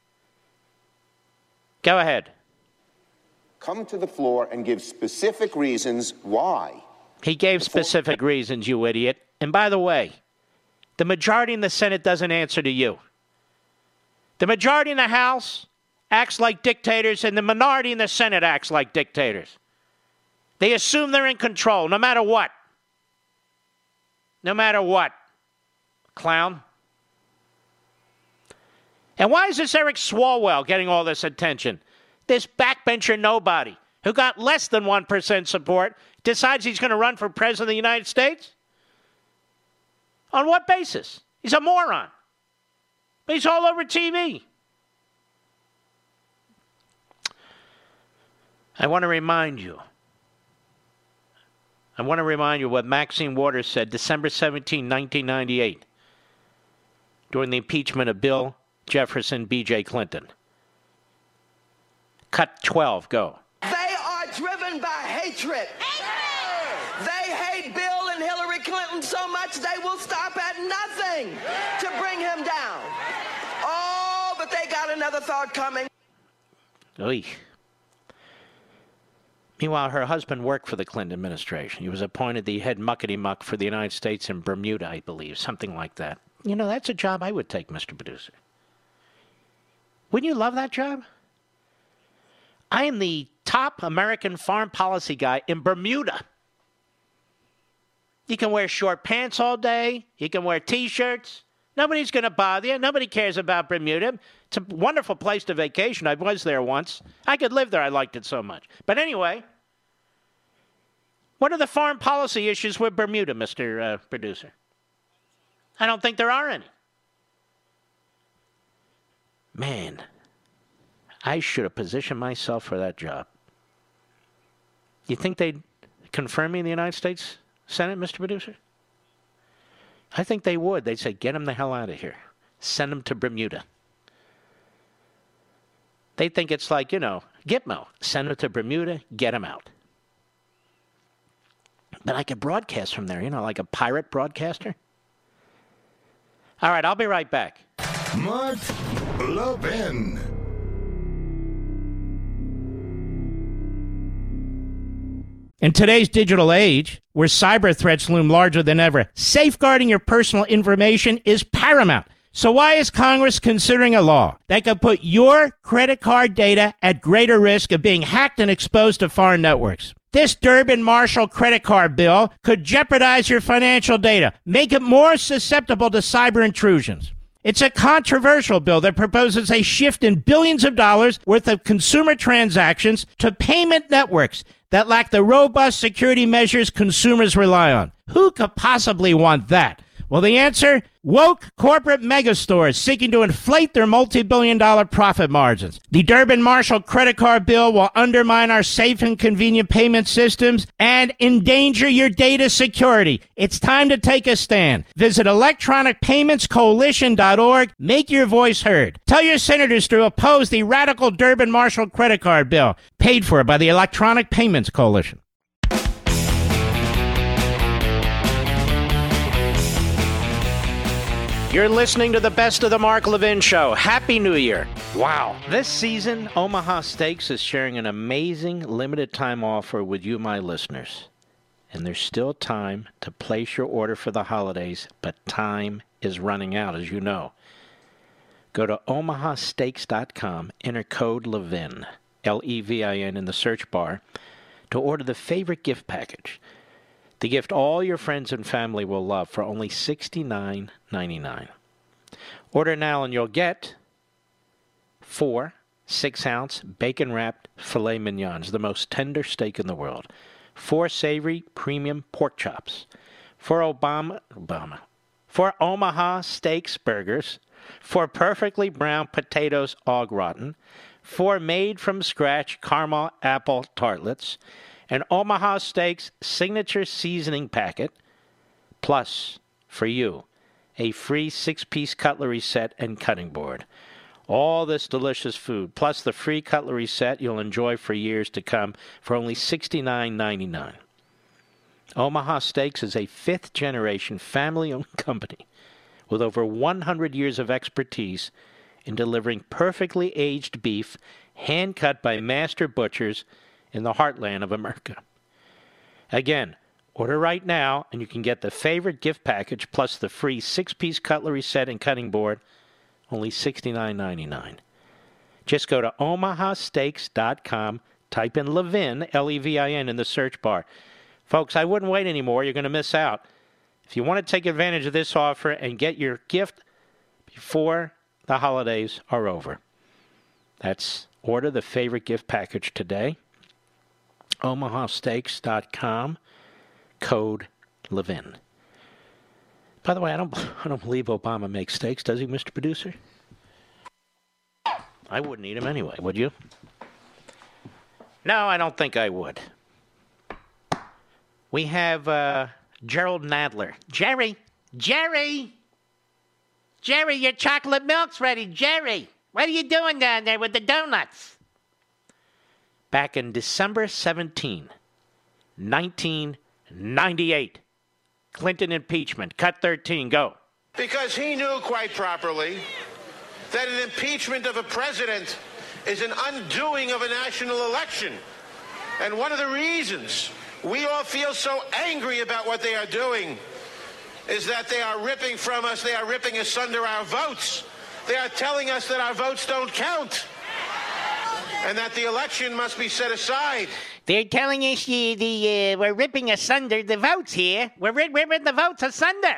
Go ahead. Come to the floor and give specific reasons why. He gave specific reasons, you idiot. And by the way, the majority in the Senate doesn't answer to you. The majority in the House acts like dictators, and the minority in the Senate acts like dictators. They assume they're in control, no matter what. No matter what. Clown. And why is this Eric Swalwell getting all this attention? This backbencher nobody who got less than 1% support decides he's going to run for president of the United States? On what basis? He's a moron. But he's all over TV. I want to remind you what Maxine Waters said December 17, 1998, during the impeachment of Bill Jefferson, B.J. Clinton. Cut 12, go. They are driven by hatred. They hate Bill and Hillary Clinton so much they will stop at nothing to bring him down. Oh, but they got another thought coming. Oy. Meanwhile, her husband worked for the Clinton administration. He was appointed the head muckety-muck for the United States in Bermuda, I believe, something like that. You know, that's a job I would take, Mr. Producer. Wouldn't you love that job? I am the top American foreign policy guy in Bermuda. You can wear short pants all day. You can wear T-shirts. Nobody's going to bother you. Nobody cares about Bermuda. It's a wonderful place to vacation. I was there once. I could live there. I liked it so much. But anyway, what are the foreign policy issues with Bermuda, Mr. Producer? I don't think there are any. Man, I should have positioned myself for that job. You think they'd confirm me in the United States Senate, Mr. Producer? I think they would. They'd say, get him the hell out of here. Send him to Bermuda. They think it's like, you know, Gitmo. Send him to Bermuda, get him out. But I could broadcast from there, you know, like a pirate broadcaster. All right, I'll be right back. Mark Levin. In today's digital age, where cyber threats loom larger than ever, safeguarding your personal information is paramount. So why is Congress considering a law that could put your credit card data at greater risk of being hacked and exposed to foreign networks? This Durbin-Marshall credit card bill could jeopardize your financial data, make it more susceptible to cyber intrusions. It's a controversial bill that proposes a shift in billions of dollars worth of consumer transactions to payment networks that lack the robust security measures consumers rely on. Who could possibly want that? Well, the answer? Woke corporate megastores seeking to inflate their multi-billion-dollar profit margins. The Durbin-Marshall credit card bill will undermine our safe and convenient payment systems and endanger your data security. It's time to take a stand. Visit electronicpaymentscoalition.org. Make your voice heard. Tell your senators to oppose the radical Durbin-Marshall credit card bill, paid for by the Electronic Payments Coalition. You're listening to the Best of the Mark Levin Show. Happy New Year. Wow. This season, Omaha Steaks is sharing an amazing limited time offer with you, my listeners. And there's still time to place your order for the holidays, but time is running out, as you know. Go to omahasteaks.com, enter code Levin, Levin in the search bar, to order the favorite gift package. The gift all your friends and family will love for only $69.99. Order now and you'll get 4 6-ounce bacon-wrapped filet mignons, the most tender steak in the world, 4 savory premium pork chops, 4 Omaha Steaks burgers, 4 perfectly brown potatoes au gratin, 4 made-from-scratch caramel apple tartlets, an Omaha Steaks signature seasoning packet, plus, for you, a free 6-piece cutlery set and cutting board. All this delicious food, plus the free cutlery set you'll enjoy for years to come for only $69.99. Omaha Steaks is a 5th-generation family-owned company with over 100 years of expertise in delivering perfectly aged beef hand-cut by master butchers in the heartland of America. Again, order right now, and you can get the favorite gift package plus the free 6-piece cutlery set and cutting board, only $69.99. Just go to omahasteaks.com, type in Levin, Levin, in the search bar. Folks, I wouldn't wait anymore. You're going to miss out. If you want to take advantage of this offer and get your gift before the holidays are over, that's order the favorite gift package today. omahasteaks.com, code Levin. By the way, I don't believe Obama makes steaks, does he, Mr. Producer? I wouldn't eat them anyway, would you? No, I don't think I would. We have Gerald Nadler. Jerry, your chocolate milk's ready. Jerry, what are you doing down there with the donuts? Back in December 17, 1998. Clinton impeachment. Cut 13. Go. Because he knew quite properly that an impeachment of a president is an undoing of a national election. And one of the reasons we all feel so angry about what they are doing is that they are ripping from us, they are ripping asunder our votes. They are telling us that our votes don't count, and that the election must be set aside. They're telling us we're ripping asunder the votes here. We're ripping the votes asunder.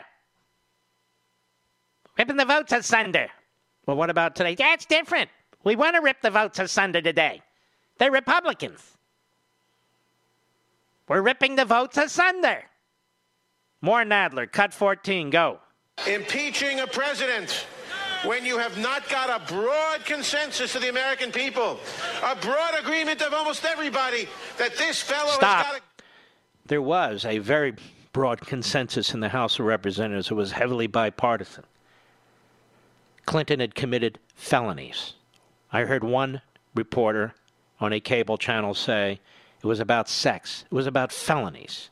Ripping the votes asunder. Well, what about today? That's different. We want to rip the votes asunder today. They're Republicans. We're ripping the votes asunder. More Nadler. Cut 14. Go. Impeaching a president when you have not got a broad consensus of the American people, a broad agreement of almost everybody that this fellow Stop. has got to... There was a very broad consensus in the House of Representatives. It was heavily bipartisan. Clinton had committed felonies. I heard one reporter on a cable channel say it was about sex. It was about felonies.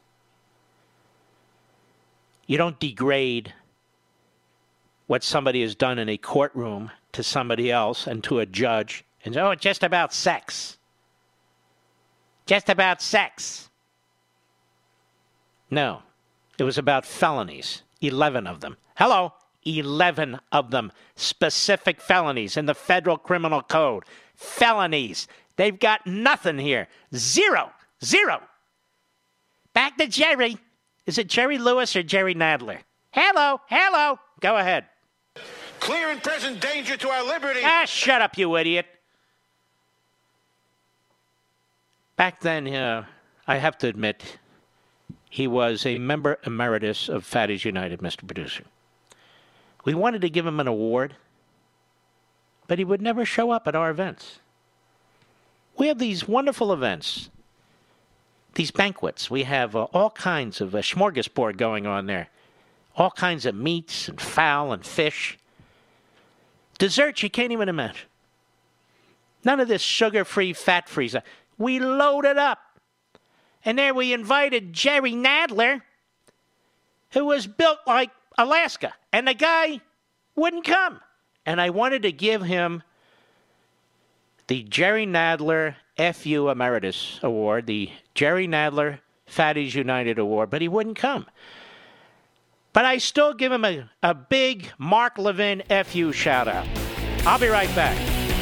You don't degrade what somebody has done in a courtroom to somebody else and to a judge and say, oh, it's just about sex. Just about sex. No, it was about felonies, 11 of them. Hello, 11 of them specific felonies in the federal criminal code. Felonies. They've got nothing here. Zero. Back to Jerry. Is it Jerry Lewis or Jerry Nadler? Hello. Go ahead. Clear and present danger to our liberty. Shut up, you idiot. Back then, I have to admit, he was a member emeritus of Fatties United, Mr. Producer. We wanted to give him an award, but he would never show up at our events. We have these wonderful events, these banquets. We have all kinds of a smorgasbord going on there. All kinds of meats and fowl and fish. Desserts you can't even imagine. None of this sugar-free, fat-free stuff. We loaded up. And there we invited Jerry Nadler, who was built like Alaska. And the guy wouldn't come. And I wanted to give him the Jerry Nadler FU Emeritus Award, the Jerry Nadler Fatties United Award, but he wouldn't come. But I still give him a big Mark Levin FU shout-out. I'll be right back.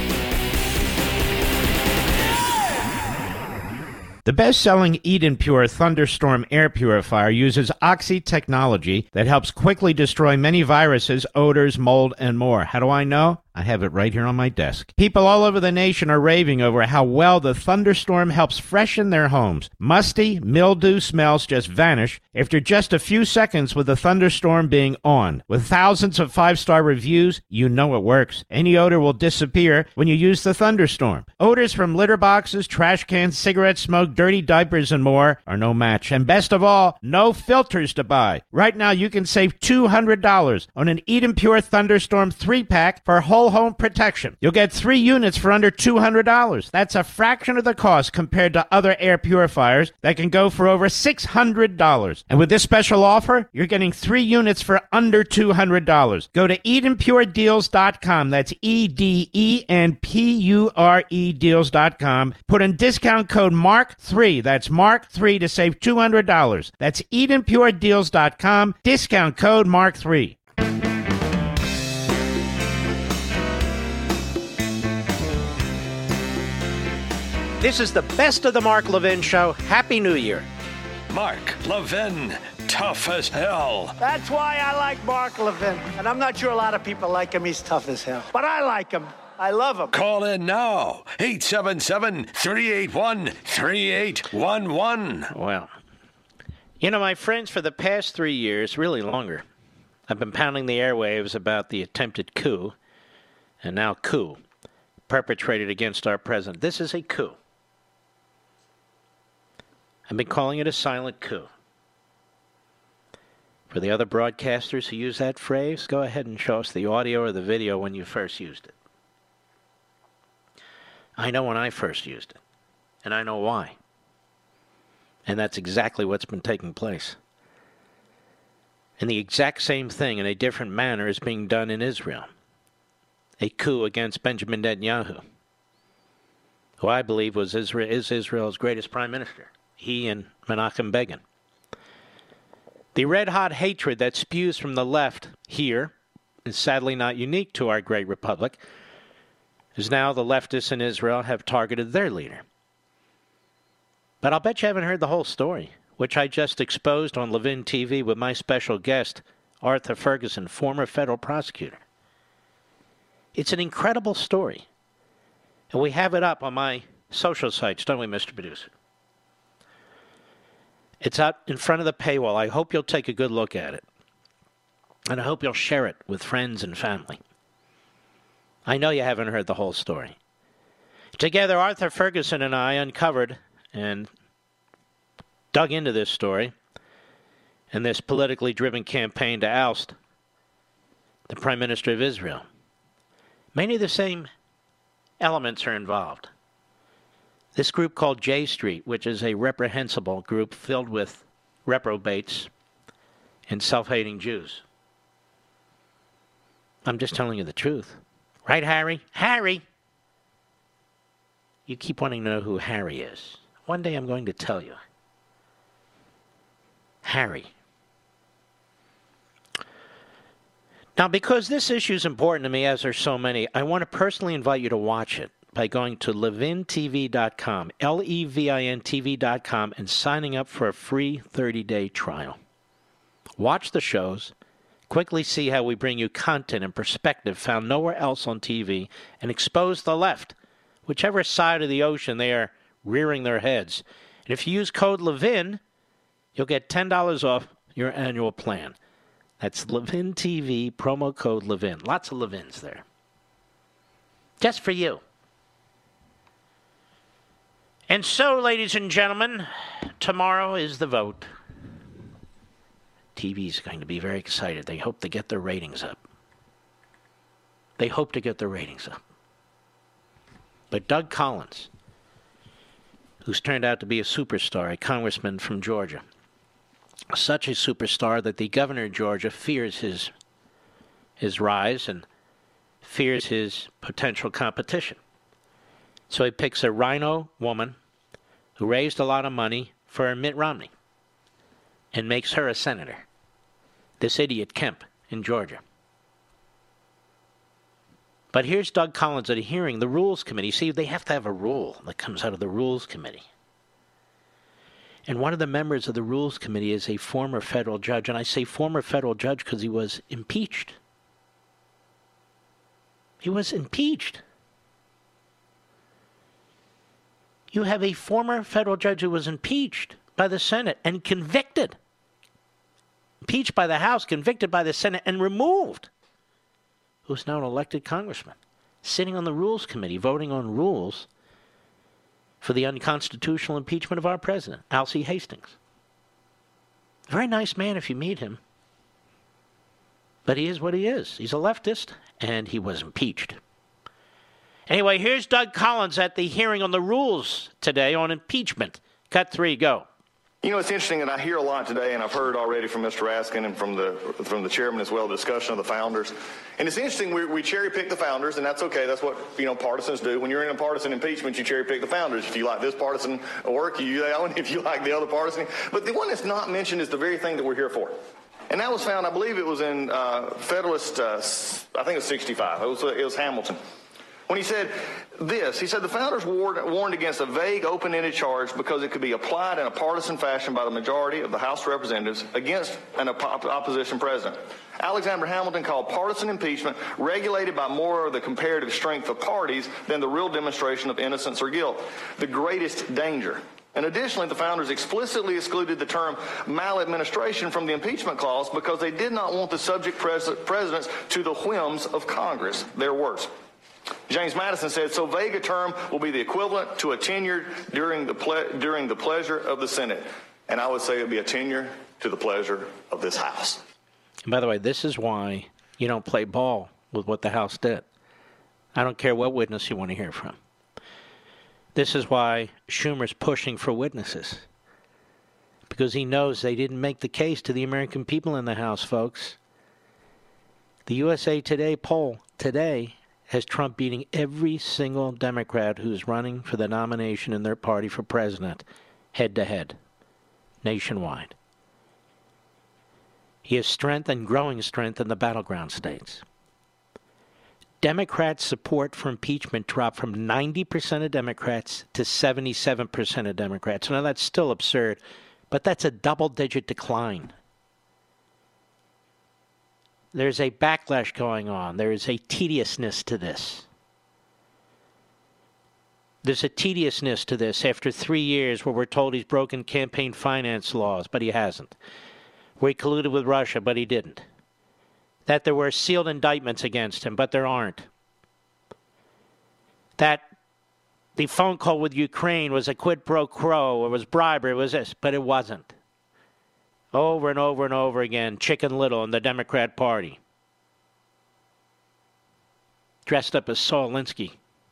The best-selling Eden Pure Thunderstorm air purifier uses Oxy technology that helps quickly destroy many viruses, odors, mold, and more. How do I know? I have it right here on my desk. People all over the nation are raving over how well the Thunderstorm helps freshen their homes. Musty, mildew smells just vanish after just a few seconds with the Thunderstorm being on. With thousands of 5-star reviews, you know it works. Any odor will disappear when you use the Thunderstorm. Odors from litter boxes, trash cans, cigarette smoke, dirty diapers, and more are no match. And best of all, no filters to buy. Right now, you can save $200 on an Eden Pure Thunderstorm 3-pack for whole home protection. You'll get 3 units for under $200. That's a fraction of the cost compared to other air purifiers that can go for over $600. And with this special offer, you're getting 3 units for under $200. Go to EdenPureDeals.com. That's EDENPURE deals.com. Put in discount code MARK3. That's MARK3 to save $200. That's EdenPureDeals.com. Discount code MARK3. This is the best of the Mark Levin Show. Happy New Year. Mark Levin, tough as hell. That's why I like Mark Levin. And I'm not sure a lot of people like him. He's tough as hell. But I like him. I love him. Call in now. 877-381-3811. Well, you know, my friends, for the past 3 years, really longer, I've been pounding the airwaves about the attempted coup, and now coup, perpetrated against our president. This is a coup. I've been calling it a silent coup. For the other broadcasters who use that phrase, go ahead and show us the audio or the video when you first used it. I know when I first used it, and I know why. And that's exactly what's been taking place. And the exact same thing in a different manner is being done in Israel. A coup against Benjamin Netanyahu, who I believe is Israel's greatest prime minister. He and Menachem Begin. The red-hot hatred that spews from the left here is sadly not unique to our great republic, as now the leftists in Israel have targeted their leader. But I'll bet you haven't heard the whole story, which I just exposed on Levin TV with my special guest, Arthur Ferguson, former federal prosecutor. It's an incredible story. And we have it up on my social sites, don't we, Mr. Producer? It's out in front of the paywall. I hope you'll take a good look at it. And I hope you'll share it with friends and family. I know you haven't heard the whole story. Together, Arthur Ferguson and I uncovered and dug into this story and this politically driven campaign to oust the Prime Minister of Israel. Many of the same elements are involved. This group called J Street, which is a reprehensible group filled with reprobates and self-hating Jews. I'm just telling you the truth. Right, Harry? Harry! You keep wanting to know who Harry is. One day I'm going to tell you. Harry. Now, because this issue is important to me, as are so many, I want to personally invite you to watch it by going to levintv.com, LEVINTV.com, and signing up for a free 30-day trial. Watch the shows, quickly see how we bring you content and perspective found nowhere else on TV, and expose the left, whichever side of the ocean they are rearing their heads. And if you use code LEVIN, you'll get $10 off your annual plan. That's Levin TV, promo code Levin. Lots of Levins there. Just for you. And so, ladies and gentlemen, tomorrow is the vote. TV is going to be very excited. They hope to get their ratings up. But Doug Collins, who's turned out to be a superstar, a congressman from Georgia, such a superstar that the governor of Georgia fears his rise and fears his potential competition. So he picks a rhino woman who raised a lot of money for Mitt Romney and makes her a senator. This idiot Kemp in Georgia. But here's Doug Collins at a hearing, the Rules Committee. See, they have to have a rule that comes out of the Rules Committee. And one of the members of the Rules Committee is a former federal judge. And I say former federal judge because he was impeached. He was impeached. You have a former federal judge who was impeached by the Senate and convicted. Impeached by the House, convicted by the Senate, and removed. Who's now an elected congressman. Sitting on the Rules Committee, voting on rules for the unconstitutional impeachment of our president, Alcee Hastings. Very nice man if you meet him. But he is what he is. He's a leftist, and he was impeached. Anyway, here's Doug Collins at the hearing on the rules today on impeachment. Cut 3, go. You know, it's interesting, and I hear a lot today, and I've heard already from Mr. Raskin and from the chairman as well, discussion of the founders. And it's interesting, we cherry pick the founders, and that's okay. That's what, partisans do. When you're in a partisan impeachment, you cherry pick the founders. If you like this partisan work, you use that one. If you like the other partisan. But the one that's not mentioned is the very thing that we're here for. And that was found, I believe it was in Federalist, I think it was 65. It was Hamilton. When he said this, he said the founders warned against a vague, open-ended charge because it could be applied in a partisan fashion by the majority of the House of Representatives against an opposition president. Alexander Hamilton called partisan impeachment regulated by more of the comparative strength of parties than the real demonstration of innocence or guilt, the greatest danger. And additionally, the founders explicitly excluded the term maladministration from the impeachment clause because they did not want the subject presidents to the whims of Congress, their words. James Madison said, so vague a term will be the equivalent to a tenure during the pleasure of the Senate. And I would say it would be a tenure to the pleasure of this House. And by the way, this is why you don't play ball with what the House did. I don't care what witness you want to hear from. This is why Schumer's pushing for witnesses. Because he knows they didn't make the case to the American people in the House, folks. The USA Today poll today has Trump beating every single Democrat who's running for the nomination in their party for president, head-to-head, nationwide. He has strength and growing strength in the battleground states. Democrat support for impeachment dropped from 90% of Democrats to 77% of Democrats. Now, that's still absurd, but that's a double-digit decline. There's a backlash going on. There is a tediousness to this. There's a tediousness to this after 3 years where we're told he's broken campaign finance laws, but he hasn't. Where he colluded with Russia, but he didn't. That there were sealed indictments against him, but there aren't. That the phone call with Ukraine was a quid pro quo, or was bribery, it was this, but it wasn't. Over and over and over again, Chicken Little in the Democrat Party. Dressed up as Saul Alinsky.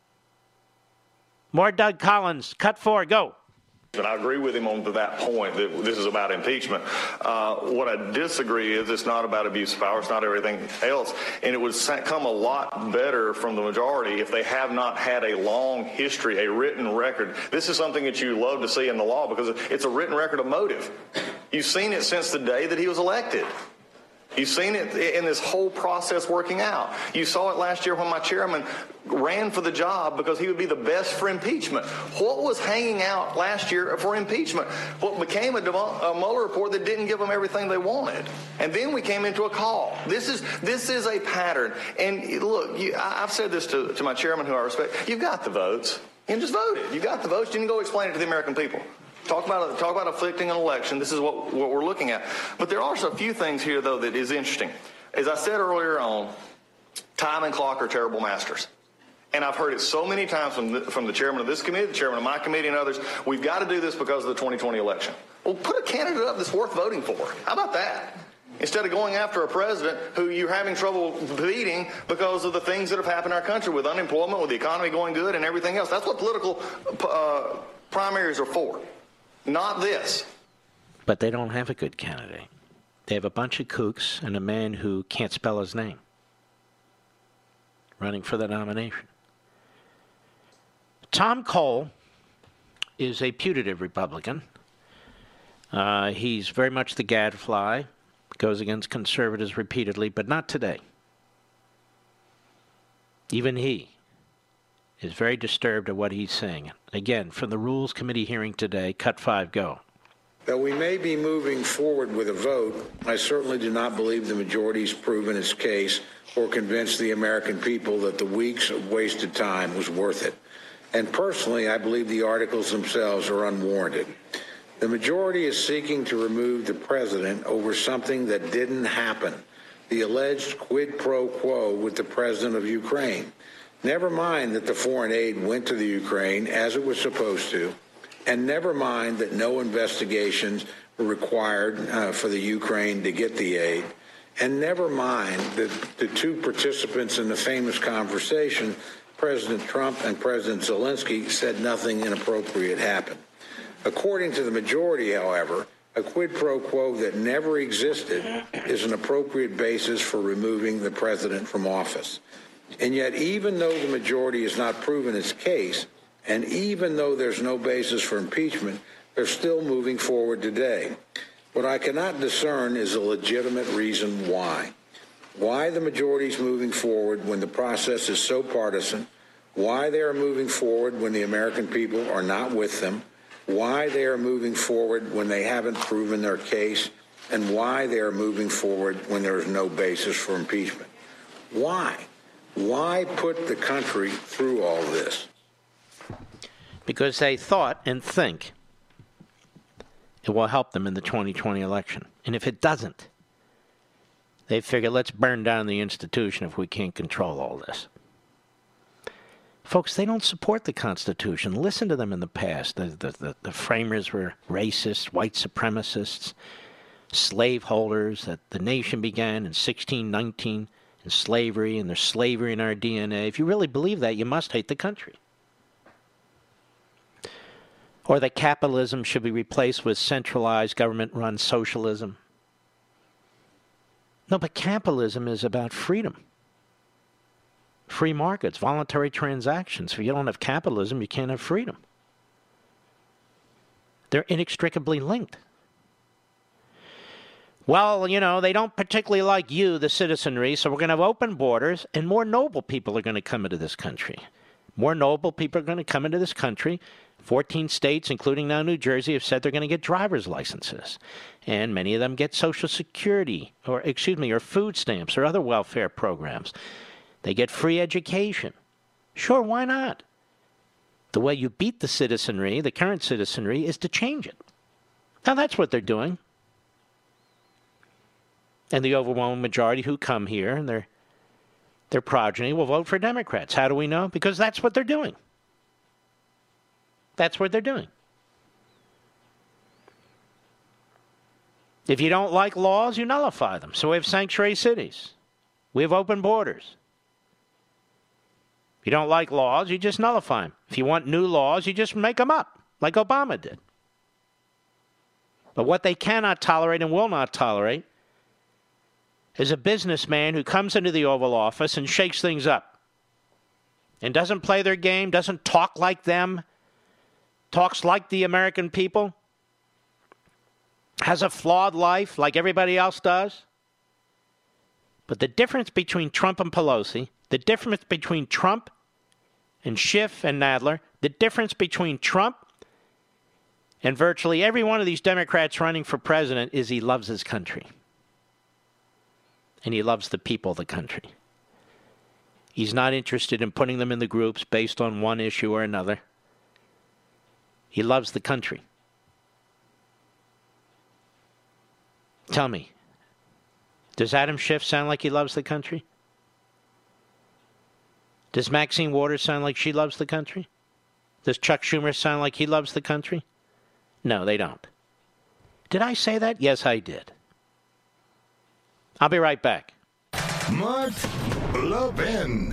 More Doug Collins. Cut 4, go. And I agree with him on that point that this is about impeachment. What I disagree is it's not about abuse of power. It's not everything else. And it would come a lot better from the majority if they have not had a long history, a written record. This is something that you love to see in the law because it's a written record of motive. You've seen it since the day that he was elected. You've seen it in this whole process working out. You saw it last year when my chairman ran for the job because he would be the best for impeachment. What was hanging out last year for impeachment? What became a Mueller report that didn't give them everything they wanted. And then we came into a call. This is a pattern. And look, I've said this to my chairman, who I respect. You've got the votes. You just voted. You got the votes. You can go explain it to the American people. Talk about afflicting an election. This is what we're looking at. But there are a few things here, though, that is interesting. As I said earlier on, time and clock are terrible masters. And I've heard it so many times from the chairman of this committee, the chairman of my committee, and others. We've got to do this because of the 2020 election. Well, put a candidate up that's worth voting for. How about that? Instead of going after a president who you're having trouble beating because of the things that have happened in our country with unemployment, with the economy going good, and everything else. That's what political primaries are for. Not this. But they don't have a good candidate. They have a bunch of kooks and a man who can't spell his name running for the nomination. Tom Cole is a putative Republican. He's very much the gadfly, goes against conservatives repeatedly, but not today. Even he is very disturbed at what he's saying. Again, from the Rules Committee hearing today, cut 5, go. Though we may be moving forward with a vote, I certainly do not believe the majority's proven its case or convinced the American people that the weeks of wasted time was worth it. And personally, I believe the articles themselves are unwarranted. The majority is seeking to remove the president over something that didn't happen, the alleged quid pro quo with the president of Ukraine. Never mind that the foreign aid went to the Ukraine as it was supposed to, and never mind that no investigations were required for the Ukraine to get the aid, and never mind that the two participants in the famous conversation, President Trump and President Zelensky, said nothing inappropriate happened. According to the majority, however, a quid pro quo that never existed is an appropriate basis for removing the president from office. And yet, even though the majority has not proven its case, and even though there's no basis for impeachment, they're still moving forward today. What I cannot discern is a legitimate reason why. Why the majority is moving forward when the process is so partisan, why they are moving forward when the American people are not with them, why they are moving forward when they haven't proven their case, and why they are moving forward when there is no basis for impeachment. Why? Why put the country through all this? Because they thought and think it will help them in the 2020 election. And if it doesn't, they figure, let's burn down the institution if we can't control all this. Folks, they don't support the Constitution. Listen to them in the past. The framers were racist, white supremacists, slaveholders, that the nation began in 1619 in slavery, and there's slavery in our DNA. If you really believe that, you must hate the country. Or that capitalism should be replaced with centralized government-run socialism. No, but capitalism is about freedom. Free markets, voluntary transactions. If you don't have capitalism, you can't have freedom. They're inextricably linked. Well, you know, they don't particularly like you, the citizenry, so we're going to have open borders, and more noble people are going to come into this country. More noble people are going to come into this country. 14 states, including now New Jersey, have said they're going to get driver's licenses. And many of them get Social Security, or food stamps or other welfare programs. They get free education. Sure, why not? The way you beat the citizenry, the current citizenry, is to change it. Now, that's what they're doing. And the overwhelming majority who come here and their progeny will vote for Democrats. How do we know? Because that's what they're doing. That's what they're doing. If you don't like laws, you nullify them. So we have sanctuary cities. We have open borders. If you don't like laws, you just nullify them. If you want new laws, you just make them up, like Obama did. But what they cannot tolerate and will not tolerate is a businessman who comes into the Oval Office and shakes things up and doesn't play their game, doesn't talk like them, talks like the American people, has a flawed life like everybody else does, But the difference between Trump and Pelosi, the difference between Trump and Schiff and Nadler, the difference between Trump and virtually every one of these Democrats running for president is he loves his country. And he loves the people of the country. He's not interested in putting them in the groups based on one issue or another. He loves the country. Tell me, does Adam Schiff sound like he loves the country? Does Maxine Waters sound like she loves the country? Does Chuck Schumer sound like he loves the country? No, they don't. Did I say that? Yes, I did. I'll be right back. Mark Levin.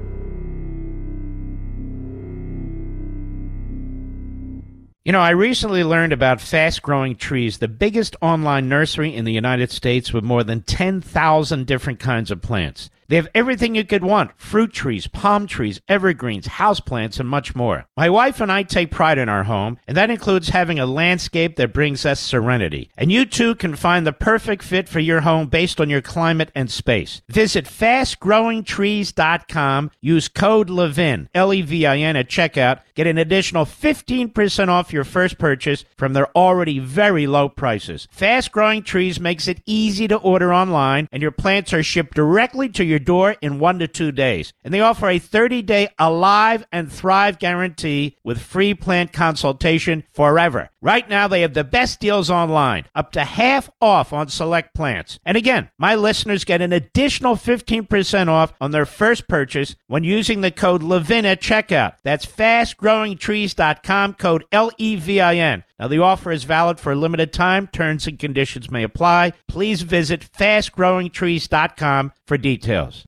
You know, I recently learned about Fast Growing Trees, the biggest online nursery in the United States with more than 10,000 different kinds of plants. They have everything you could want: fruit trees, palm trees, evergreens, houseplants, and much more. My wife and I take pride in our home, and that includes having a landscape that brings us serenity. And you too can find the perfect fit for your home based on your climate and space. Visit fastgrowingtrees.com. Use code LEVIN, L-E-V-I-N, at checkout. Get an additional 15% off your first purchase from their already very low prices. Fast Growing Trees makes it easy to order online, and your plants are shipped directly to your door in 1 to 2 days. And they offer a 30-day Alive and Thrive guarantee with free plant consultation forever. Right now, they have the best deals online, up to half off on select plants. And again, my listeners get an additional 15% off on their first purchase when using the code LEVIN at checkout. That's fastgrowingtrees.com, code LEVIN. Now, the offer is valid for a limited time. Terms and conditions may apply. Please visit fastgrowingtrees.com for details.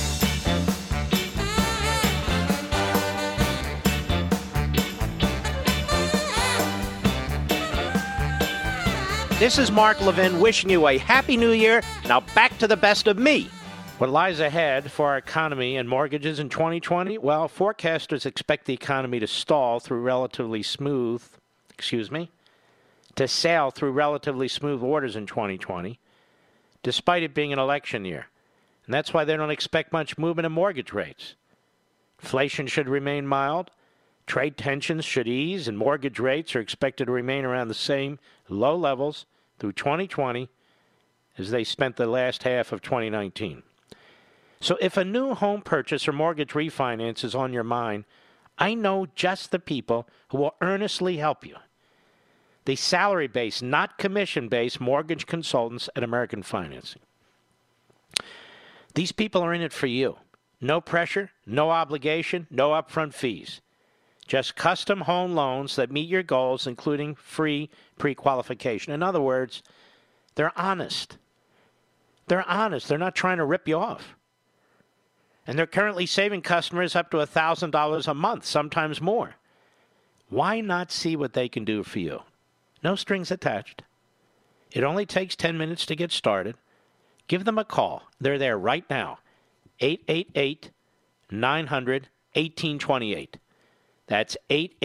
This is Mark Levin wishing you a happy new year. Now back to the best of me. What lies ahead for our economy and mortgages in 2020? Well, forecasters expect the economy to sail through relatively smooth waters in 2020, despite it being an election year. And that's why they don't expect much movement in mortgage rates. Inflation should remain mild, trade tensions should ease, and mortgage rates are expected to remain around the same low levels through 2020 as they spent the last half of 2019. So if a new home purchase or mortgage refinance is on your mind, I know just the people who will earnestly help you. The salary-based, not commission-based mortgage consultants at American Financing. These people are in it for you. No pressure, no obligation, no upfront fees. Just custom home loans that meet your goals, including free pre-qualification. In other words, they're honest. They're honest. They're not trying to rip you off. And they're currently saving customers up to $1,000 a month, sometimes more. Why not see what they can do for you? No strings attached. It only takes 10 minutes to get started. Give them a call. They're there right now. 888-900-1828. That's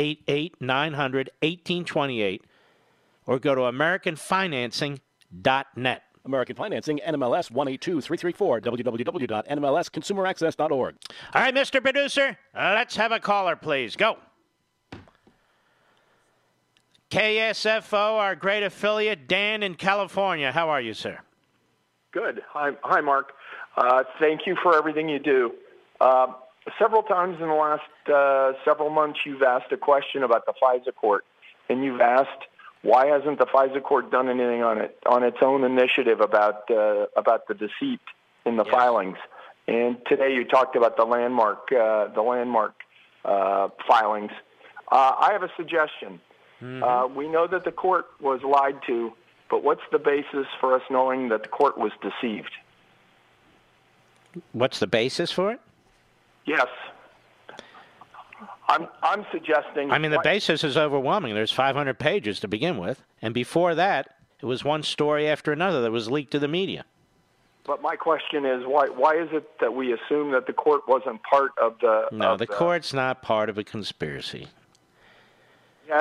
888-900-1828. Or go to AmericanFinancing.net. American Financing, NMLS 182334, www.nmlsconsumeraccess.org. All right, Mr. Producer, let's have a caller, please. Go. KSFO, our great affiliate, Dan in California. How are you, sir? Good. Hi, Mark. Thank you for everything you do. Several times in the last several months, you've asked a question about the FISA court, and you've asked, why hasn't the FISA court done anything on its own initiative about the deceit in the filings? And today you talked about the landmark filings. I have a suggestion. Mm-hmm. We know that the court was lied to, but what's the basis for us knowing that the court was deceived? What's the basis for it? Yes. I'm suggesting... I mean, the basis is overwhelming. There's 500 pages to begin with. And before that, it was one story after another that was leaked to the media. But my question is, why is it that we assume that the court wasn't part of the... No, the court's not part of a conspiracy. Have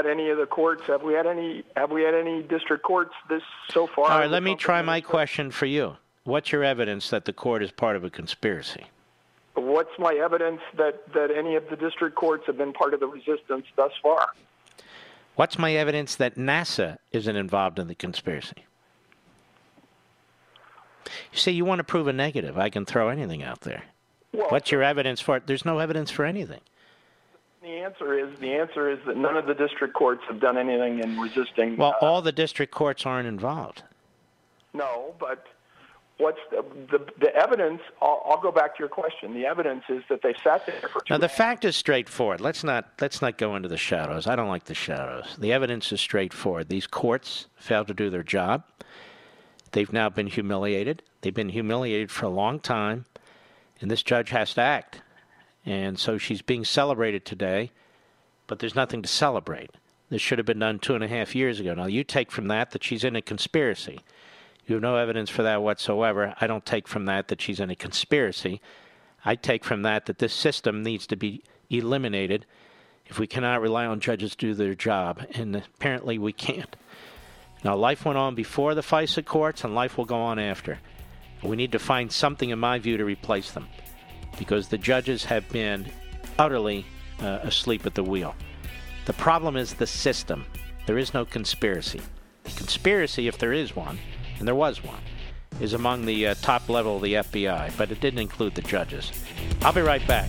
we had any district courts this so far? All right, let me try my question for you. what's your evidence that the court is part of a conspiracy? What's my evidence that any of the district courts have been part of the resistance thus far? What's my evidence that NASA isn't involved in the conspiracy? You say you want to prove a negative. I can throw anything out there. Well, what's your evidence for it? There's no evidence for anything. The answer is that none of the district courts have done anything in resisting. Well, all the district courts aren't involved. No, but what's the evidence? I'll go back to your question. The evidence is that they sat there for 2 Now, the fact is straightforward. Let's not go into the shadows. I don't like the shadows. The evidence is straightforward. These courts failed to do their job. They've now been humiliated. They've been humiliated for a long time, and this judge has to act. And so she's being celebrated today, but there's nothing to celebrate. This should have been done 2.5 years ago. Now, you take from that she's in a conspiracy. You have no evidence for that whatsoever. I don't take from that she's in a conspiracy. I take from that this system needs to be eliminated if we cannot rely on judges to do their job, and apparently we can't. Now, life went on before the FISA courts, and life will go on after. We need to find something, in my view, to replace them, because the judges have been utterly asleep at the wheel. The problem is the system. There is no conspiracy. The conspiracy, if there is one, and there was one, is among the top level of the FBI, but it didn't include the judges. I'll be right back.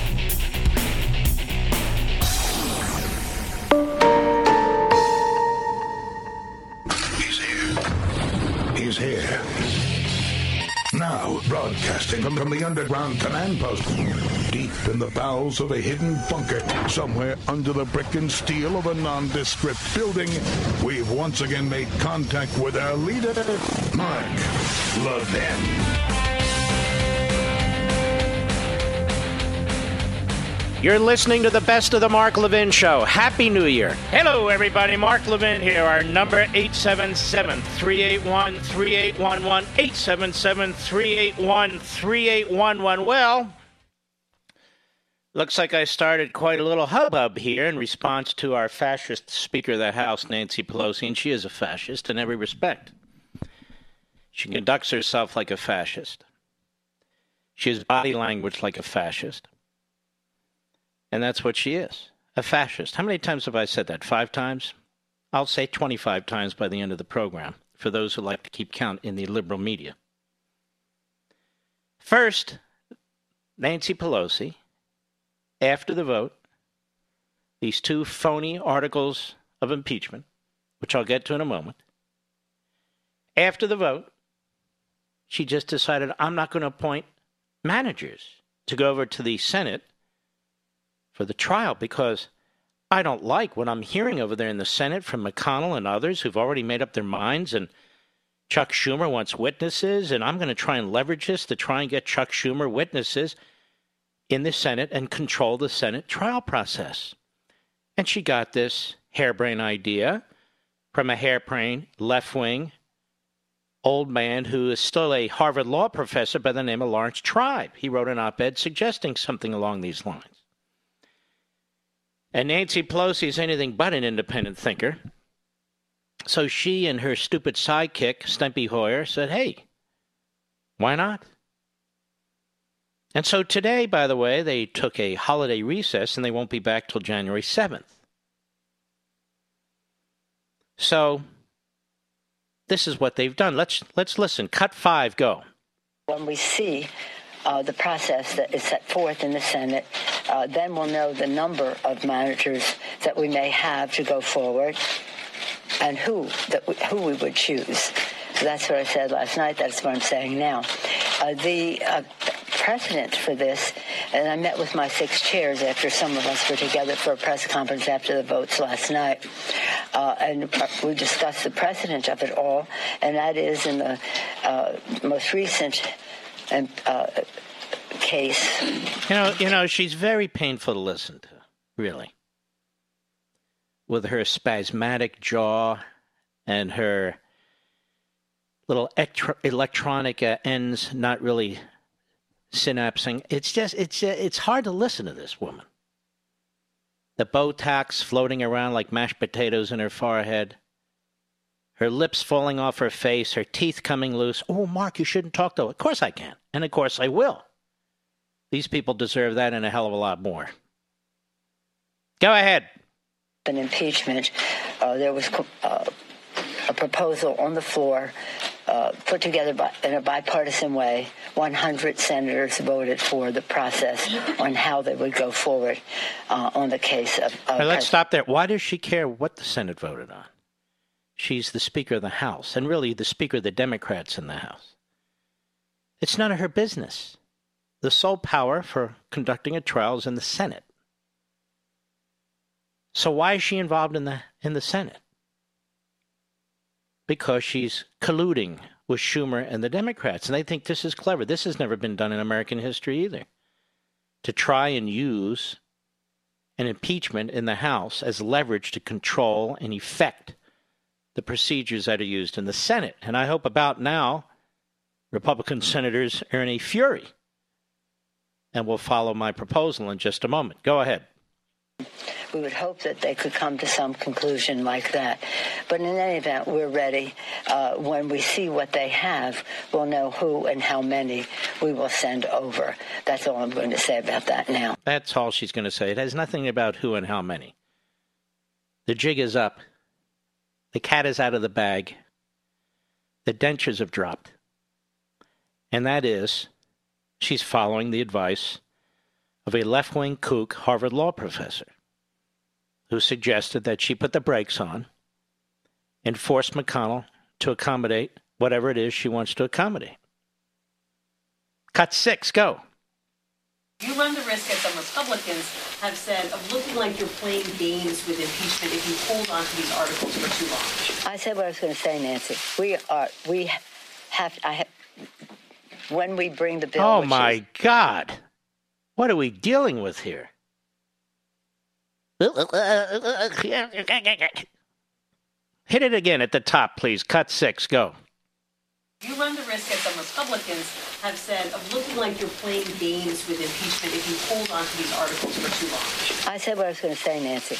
He's here. Now, broadcasting from the underground command post, deep in the bowels of a hidden bunker, somewhere under the brick and steel of a nondescript building, we've once again made contact with our leader, Mark Levin. You're listening to the best of the Mark Levin Show. Happy New Year. Hello, everybody. Mark Levin here. Our number, 877-381-3811. 877-381-3811. Well, looks like I started quite a little hubbub here in response to our fascist Speaker of the House, Nancy Pelosi, and she is a fascist in every respect. She conducts herself like a fascist. She has body language like a fascist. And that's what she is, a fascist. How many times have I said that? 5 times? I'll say 25 times by the end of the program, for those who like to keep count in the liberal media. First, Nancy Pelosi, after the vote, these 2 phony articles of impeachment, which I'll get to in a moment. After the vote, she just decided, I'm not going to appoint managers to go over to the Senate for the trial, because I don't like what I'm hearing over there in the Senate from McConnell and others who've already made up their minds, and Chuck Schumer wants witnesses, and I'm going to try and leverage this to try and get Chuck Schumer witnesses in the Senate and control the Senate trial process. And she got this harebrained idea from a harebrained left-wing old man who is still a Harvard law professor by the name of Lawrence Tribe. He wrote an op-ed suggesting something along these lines. And Nancy Pelosi is anything but an independent thinker. So she and her stupid sidekick, Steny Hoyer, said, hey, why not? And so today, by the way, they took a holiday recess and they won't be back till January 7th. So this is what they've done. Let's listen. Cut 5, go. When we see the process that is set forth in the Senate, then we'll know the number of managers that we may have to go forward and who we would choose. So that's what I said last night. That's what I'm saying now. The precedent for this, and I met with my 6 chairs after some of us were together for a press conference after the votes last night, and we discussed the precedent of it all, and that is in the most recent case. You know, she's very painful to listen to, really. With her spasmodic jaw and her little electronic ends not really synapsing. It's hard to listen to this woman. The Botox floating around like mashed potatoes in her forehead. her lips falling off her face, her teeth coming loose. Oh, Mark, you shouldn't talk to her. Of course I can. And of course I will. These people deserve that and a hell of a lot more. Go ahead. An impeachment, there was a proposal on the floor put together in a bipartisan way. 100 senators voted for the process on how they would go forward on the case of... let's stop there. Why does she care what the Senate voted on? She's the Speaker of the House, and really the Speaker of the Democrats in the House. It's none of her business. The sole power for conducting a trial is in the Senate. So why is she involved in the Senate? Because she's colluding with Schumer and the Democrats, and they think this is clever. This has never been done in American history either. To try and use an impeachment in the House as leverage to control and effect the procedures that are used in the Senate. And I hope about now Republican senators are in a fury and will follow my proposal in just a moment. Go ahead. We would hope that they could come to some conclusion like that. But in any event, we're ready. When we see what they have, we'll know who and how many we will send over. That's all I'm going to say about that now. That's all she's going to say. It has nothing about who and how many. The jig is up. The cat is out of the bag. The dentures have dropped. And that is, she's following the advice of a left-wing kook Harvard law professor who suggested that she put the brakes on and force McConnell to accommodate whatever it is she wants to accommodate. Cut 6, go. You run the risk, as some Republicans have said, of looking like you're playing games with impeachment if you hold on to these articles for too long. I said what I was going to say, Nancy. When we bring the bill... Oh, my God. What are we dealing with here? Hit it again at the top, please. Cut 6, go. You run the risk, as some Republicans have said, of looking like you're playing games with impeachment if you hold on to these articles for too long. I said what I was going to say, Nancy.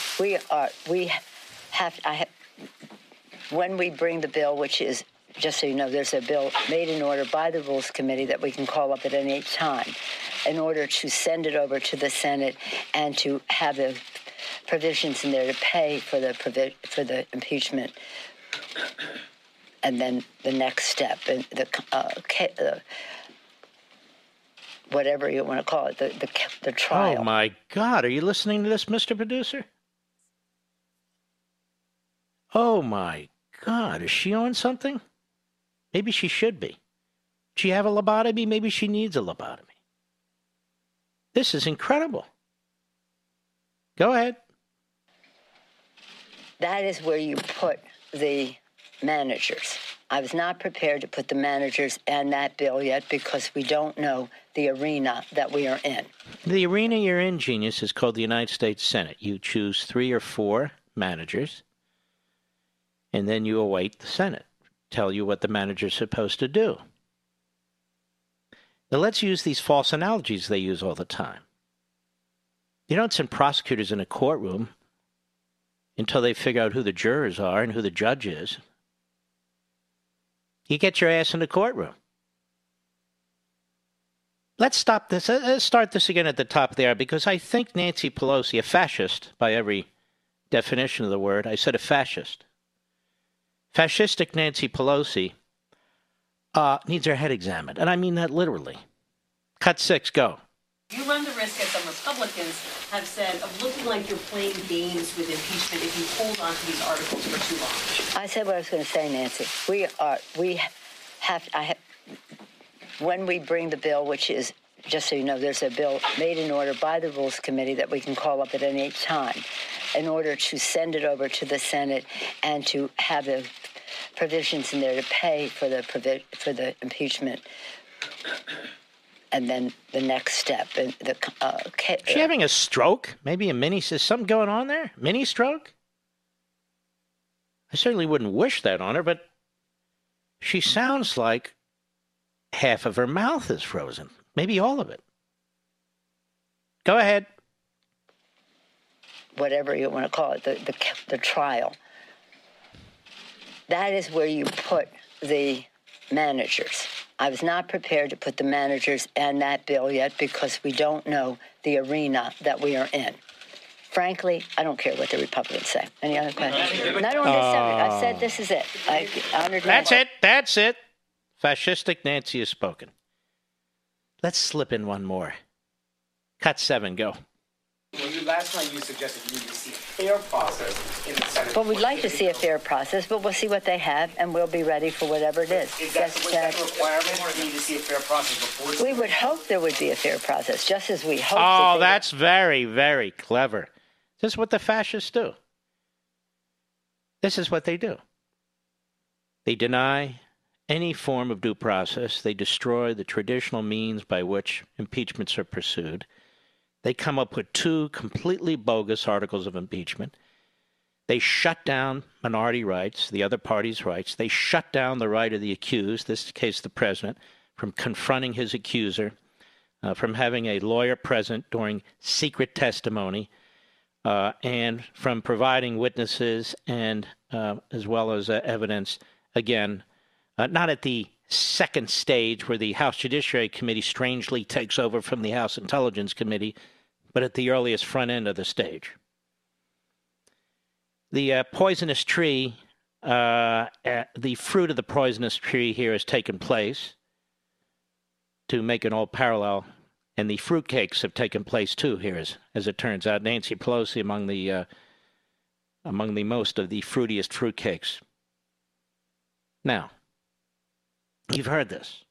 When we bring the bill, which is, just so you know, there's a bill made in order by the Rules Committee that we can call up at any time in order to send it over to the Senate and to have the provisions in there to pay for the impeachment. And then the next step, whatever you want to call it, the trial. Oh, my God. Are you listening to this, Mr. Producer? Oh, my God. Is she on something? Maybe she should be. Does she have a lobotomy? Maybe she needs a lobotomy. This is incredible. Go ahead. That is where you put the managers. I was not prepared to put the managers and that bill yet because we don't know the arena that we are in. The arena you're in, genius, is called the United States Senate. You choose 3 or 4 managers, and then you await the Senate. Tell you what the manager's supposed to do. Now let's use these false analogies they use all the time. You don't send prosecutors in a courtroom until they figure out who the jurors are and who the judge is. You get your ass in the courtroom. Let's stop this. Let's start this again at the top there, because I think Nancy Pelosi, a fascist by every definition of the word, I said a fascist. Fascistic Nancy Pelosi needs her head examined, and I mean that literally. Cut 6, go. You run the risk, as some Republicans have said, of looking like you're playing games with impeachment if you hold on to these articles for too long. I said what I was going to say, Nancy. When we bring the bill, which is, just so you know, there's a bill made in order by the Rules Committee that we can call up at any time in order to send it over to the Senate and to have the provisions in there to pay for the impeachment. And then the next step. Is she having a stroke? Maybe a mini? Is something going on there? Mini stroke? I certainly wouldn't wish that on her, but she sounds like half of her mouth is frozen. Maybe all of it. Go ahead. Whatever you want to call it, the trial. that is where you put the managers. I was not prepared to put the managers in that bill yet because we don't know the arena that we are in. Frankly, I don't care what the Republicans say. Any other questions? Not on this subject. I said this is it. I honored That's it. That's it. Fascistic Nancy has spoken. Let's slip in one more. Cut 7, go. Last time you suggested you need to see a fair process in the Senate. Well, we'd like to see a fair process, but we'll see what they have, and we'll be ready for whatever it is. Is that a requirement, or do you need to see a fair process before? We would hope there would be a fair process, just as we hope. Oh, that's very, very clever. This is what the fascists do. This is what they do. They deny any form of due process. They destroy the traditional means by which impeachments are pursued. They come up with 2 completely bogus articles of impeachment. They shut down minority rights, the other party's rights. They shut down the right of the accused, this case the president, from confronting his accuser, from having a lawyer present during secret testimony, and from providing witnesses and as well as evidence, again, not at the second stage where the House Judiciary Committee strangely takes over from the House Intelligence Committee, but at the earliest front end of the stage. The poisonous tree, the fruit of the poisonous tree here has taken place to make an old parallel, and the fruitcakes have taken place too here, as it turns out. Nancy Pelosi among the most of the fruitiest fruitcakes. Now, you've heard this.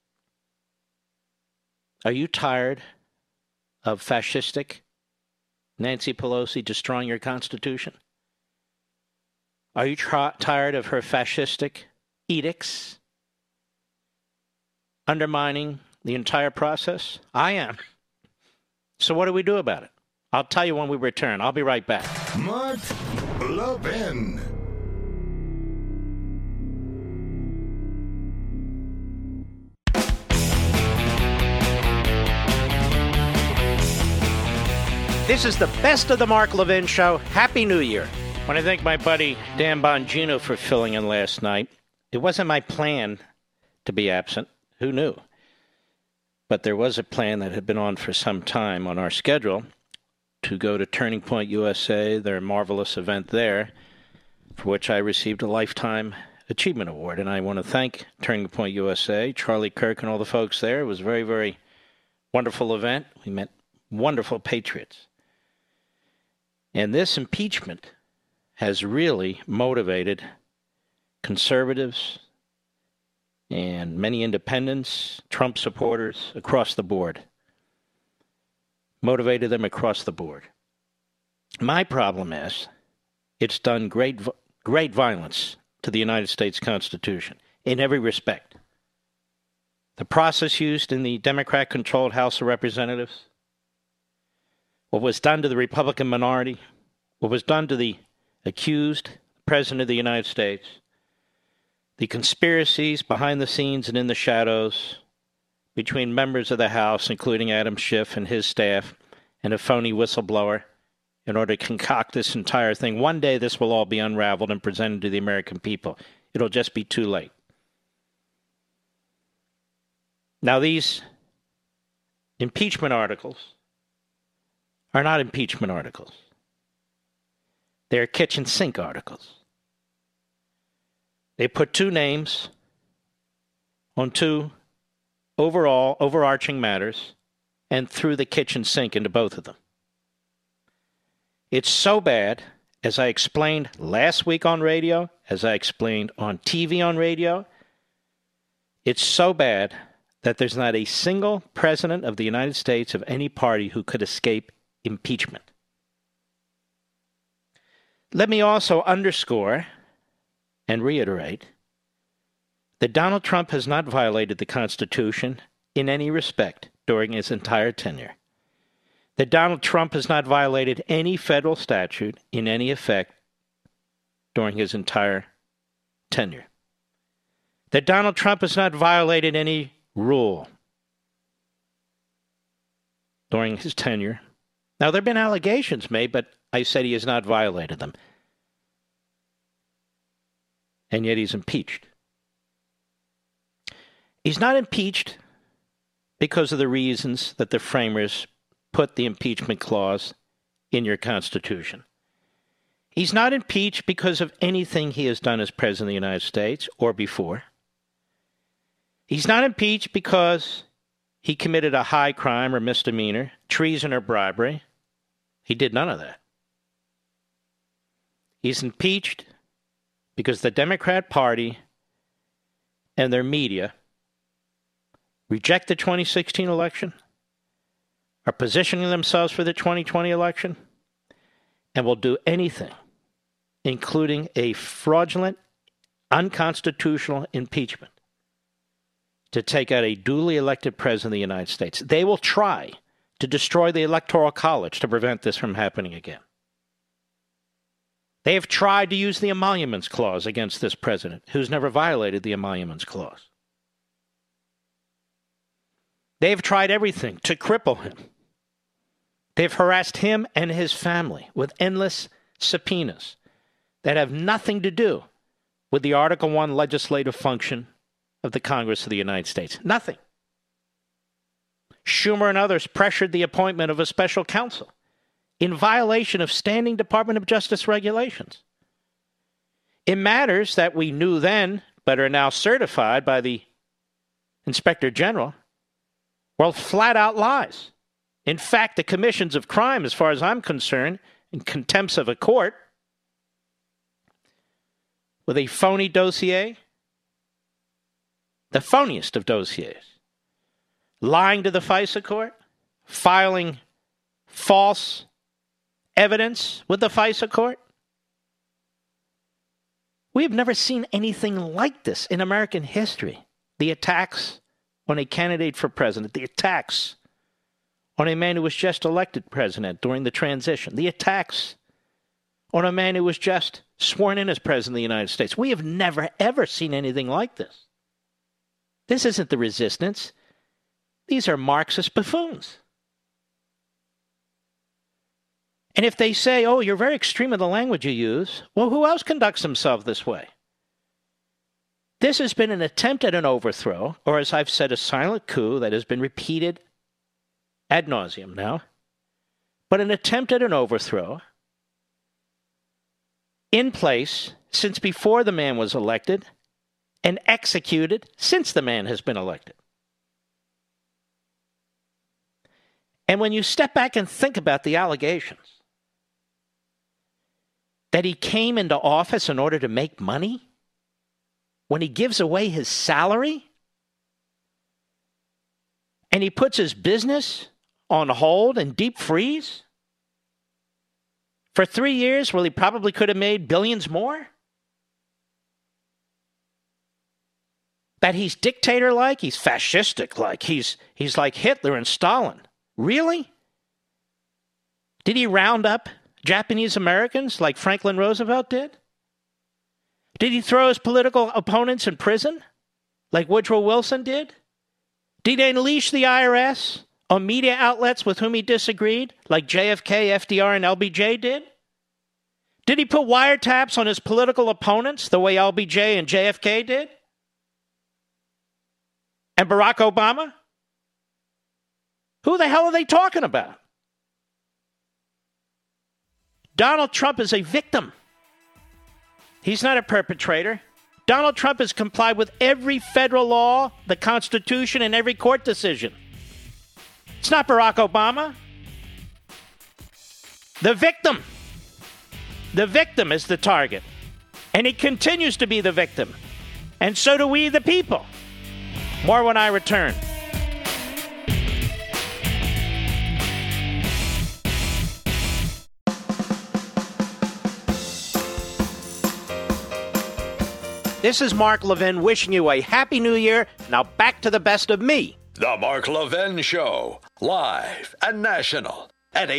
Are you tired of fascistic Nancy Pelosi destroying your Constitution? Are you tired of her fascistic edicts undermining the entire process? I am. So what do we do about it? I'll tell you when we return. I'll be right back. Mark Levin. This is the best of the Mark Levin Show. Happy New Year. I want to thank my buddy Dan Bongino for filling in last night. It wasn't my plan to be absent. Who knew? But there was a plan that had been on for some time on our schedule to go to Turning Point USA, their marvelous event there, for which I received a Lifetime Achievement Award. And I want to thank Turning Point USA, Charlie Kirk, and all the folks there. It was a very, very wonderful event. We met wonderful patriots. And this impeachment has really motivated conservatives and many independents, Trump supporters across the board. Motivated them across the board. My problem is it's done great violence to the United States Constitution in every respect. The process used in the Democrat-controlled House of Representatives, what was done to the Republican minority, what was done to the accused President of the United States, the conspiracies behind the scenes and in the shadows between members of the House, including Adam Schiff and his staff, and a phony whistleblower in order to concoct this entire thing. One day this will all be unraveled and presented to the American people. It'll just be too late. Now, these impeachment articles are not impeachment articles. They're kitchen sink articles. They put 2 names on 2 overarching matters and threw the kitchen sink into both of them. It's so bad, as I explained last week on radio, as I explained on TV on radio, it's so bad that there's not a single president of the United States of any party who could escape impeachment. Let me also underscore and reiterate that Donald Trump has not violated the Constitution in any respect during his entire tenure. That Donald Trump has not violated any federal statute in any effect during his entire tenure. That Donald Trump has not violated any rule during his tenure. Now, there have been allegations made, but I said he has not violated them. And yet he's impeached. He's not impeached because of the reasons that the framers put the impeachment clause in your Constitution. He's not impeached because of anything he has done as President of the United States or before. He's not impeached because he committed a high crime or misdemeanor, treason or bribery. He did none of that. He's impeached because the Democrat Party and their media reject the 2016 election, are positioning themselves for the 2020 election, and will do anything, including a fraudulent, unconstitutional impeachment, to take out a duly elected president of the United States. They will try to destroy the Electoral College to prevent this from happening again. They have tried to use the Emoluments Clause against this president, who's never violated the Emoluments Clause. They've tried everything to cripple him. They've harassed him and his family with endless subpoenas that have nothing to do with the Article I legislative function of the Congress of the United States. Nothing. Schumer and others pressured the appointment of a special counsel in violation of standing Department of Justice regulations. In matters that we knew then, but are now certified by the Inspector General, were flat-out lies. In fact, the commissions of crime, as far as I'm concerned, in contempt of a court, with a phony dossier, the phoniest of dossiers, lying to the FISA court, filing false evidence with the FISA court. We have never seen anything like this in American history. The attacks on a candidate for president, the attacks on a man who was just elected president during the transition, the attacks on a man who was just sworn in as president of the United States. We have never, ever seen anything like this. This isn't the resistance. These are Marxist buffoons. And if they say, oh, you're very extreme in the language you use, well, who else conducts himself this way? This has been an attempt at an overthrow, or as I've said, a silent coup that has been repeated ad nauseum now, but an attempt at an overthrow in place since before the man was elected and executed since the man has been elected. And when you step back and think about the allegations, that he came into office in order to make money, when he gives away his salary, and he puts his business on hold and deep freeze for 3 years, where he probably could have made billions more, that he's dictator-like, he's fascistic-like, he's like Hitler and Stalin. Really? Did he round up Japanese Americans like Franklin Roosevelt did? Did he throw his political opponents in prison like Woodrow Wilson did? Did he unleash the IRS on media outlets with whom he disagreed like JFK, FDR, and LBJ did? Did he put wiretaps on his political opponents the way LBJ and JFK did? And Barack Obama? Who the hell are they talking about? Donald Trump is a victim. He's not a perpetrator. Donald Trump has complied with every federal law, the Constitution, and every court decision. It's not Barack Obama. The victim. The victim is the target. And he continues to be the victim. And so do we, the people. More when I return. This is Mark Levin wishing you a Happy New Year. Now back to the best of me. The Mark Levin Show, live and national at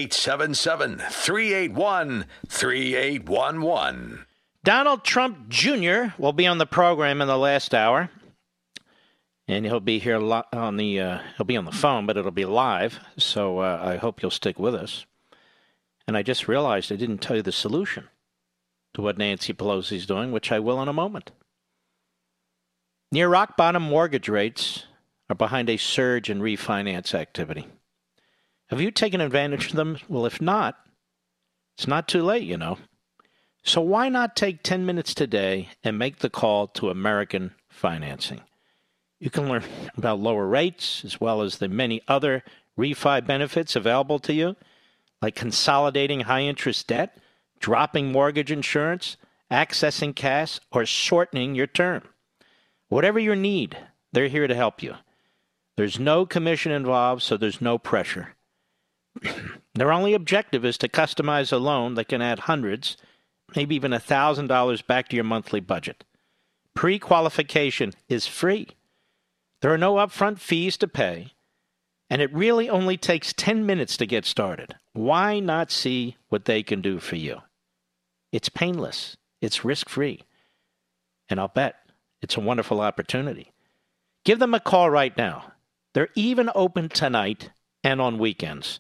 877-381-3811. Donald Trump Jr. will be on the program in the last hour. And he'll be here he'll be on the phone, but it'll be live. So I hope you'll stick with us. And I just realized I didn't tell you the solution. to what Nancy Pelosi's doing, which I will in a moment. Near rock bottom mortgage rates are behind a surge in refinance activity. Have you taken advantage of them? Well, if not, it's not too late, you know. So why not take 10 minutes today and make the call to American Financing? You can learn about lower rates as well as the many other refi benefits available to you, like consolidating high-interest debt, dropping mortgage insurance, accessing cash, or shortening your term. Whatever your need, they're here to help you. There's no commission involved, so there's no pressure. Their only objective is to customize a loan that can add hundreds, maybe even $1,000 back to your monthly budget. Pre-qualification is free. There are no upfront fees to pay, and it really only takes 10 minutes to get started. Why not see what they can do for you? It's painless. It's risk-free. And I'll bet it's a wonderful opportunity. Give them a call right now. They're even open tonight and on weekends.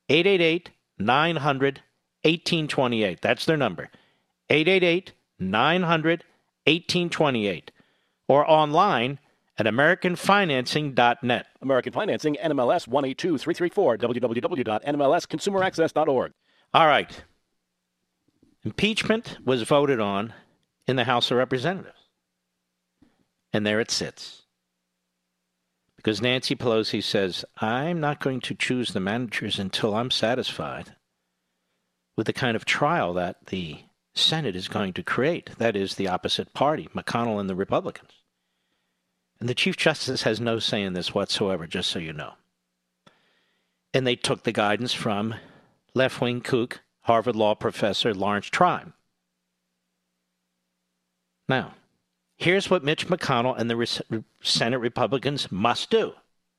888-900-1828. That's their number. 888-900-1828. Or online at AmericanFinancing.net. American Financing, NMLS 182334, www.nmlsconsumeraccess.org. All right. Impeachment was voted on in the House of Representatives. And there it sits. Because Nancy Pelosi says, I'm not going to choose the managers until I'm satisfied with the kind of trial that the Senate is going to create. That is, the opposite party, McConnell and the Republicans. And the Chief Justice has no say in this whatsoever, just so you know. And they took the guidance from left-wing kook, Harvard Law professor Lawrence Tribe. Now, here's what Mitch McConnell and the Senate Republicans must do.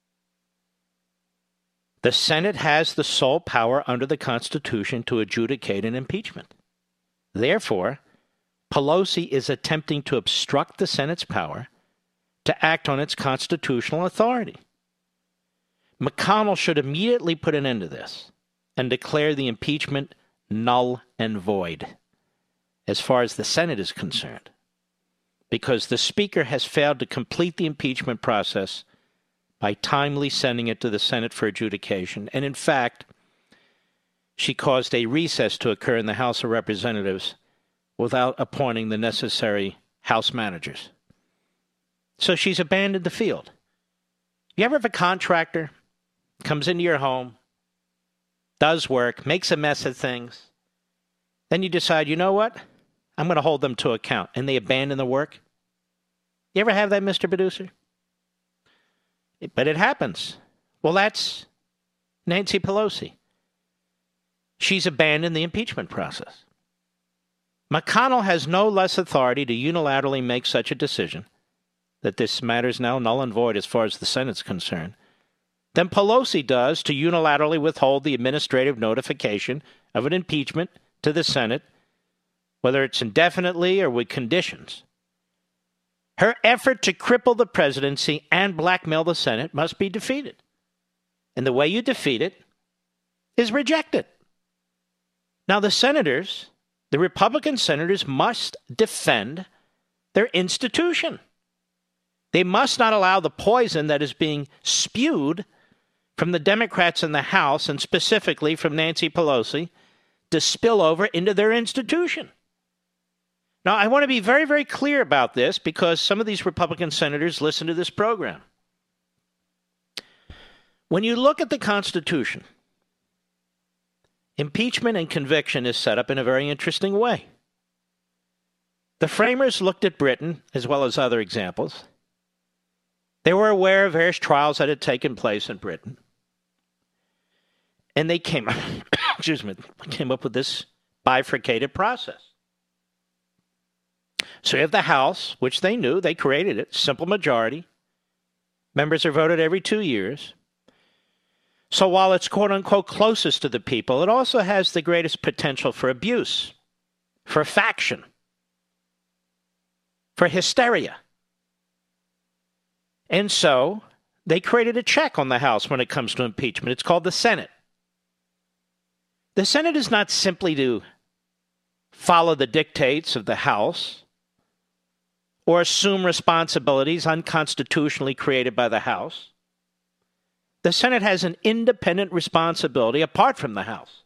The Senate has the sole power under the Constitution to adjudicate an impeachment. Therefore, Pelosi is attempting to obstruct the Senate's power to act on its constitutional authority. McConnell should immediately put an end to this and declare the impeachment null and void as far as the Senate is concerned, because the Speaker has failed to complete the impeachment process by timely sending it to the Senate for adjudication. And in fact, she caused a recess to occur in the House of Representatives without appointing the necessary House managers. So she's abandoned the field. You ever have a contractor comes into your home, does work, makes a mess of things, then you decide, you know what? I'm going to hold them to account, and they abandon the work? You ever have that, Mr. Producer? But it happens. Well, that's Nancy Pelosi. She's abandoned the impeachment process. McConnell has no less authority to unilaterally make such a decision, that this matter is now null and void as far as the Senate's concerned, than Pelosi does to unilaterally withhold the administrative notification of an impeachment to the Senate, whether it's indefinitely or with conditions. Her effort to cripple the presidency and blackmail the Senate must be defeated. And the way you defeat it is reject it. Now, the senators, the Republican senators, must defend their institution. They must not allow the poison that is being spewed from the Democrats in the House, and specifically from Nancy Pelosi, to spill over into their institution. Now, I want to be very, very clear about this, because some of these Republican senators listen to this program. When you look at the Constitution, impeachment and conviction is set up in a very interesting way. The framers looked at Britain, as well as other examples. They were aware of various trials that had taken place in Britain. And they came up with this bifurcated process. So you have the House, which they knew, they created it, simple majority. Members are voted every 2 years. So while it's quote-unquote closest to the people, it also has the greatest potential for abuse, for faction, for hysteria. And so they created a check on the House when it comes to impeachment. It's called the Senate. The Senate is not simply to follow the dictates of the House or assume responsibilities unconstitutionally created by the House. The Senate has an independent responsibility apart from the House.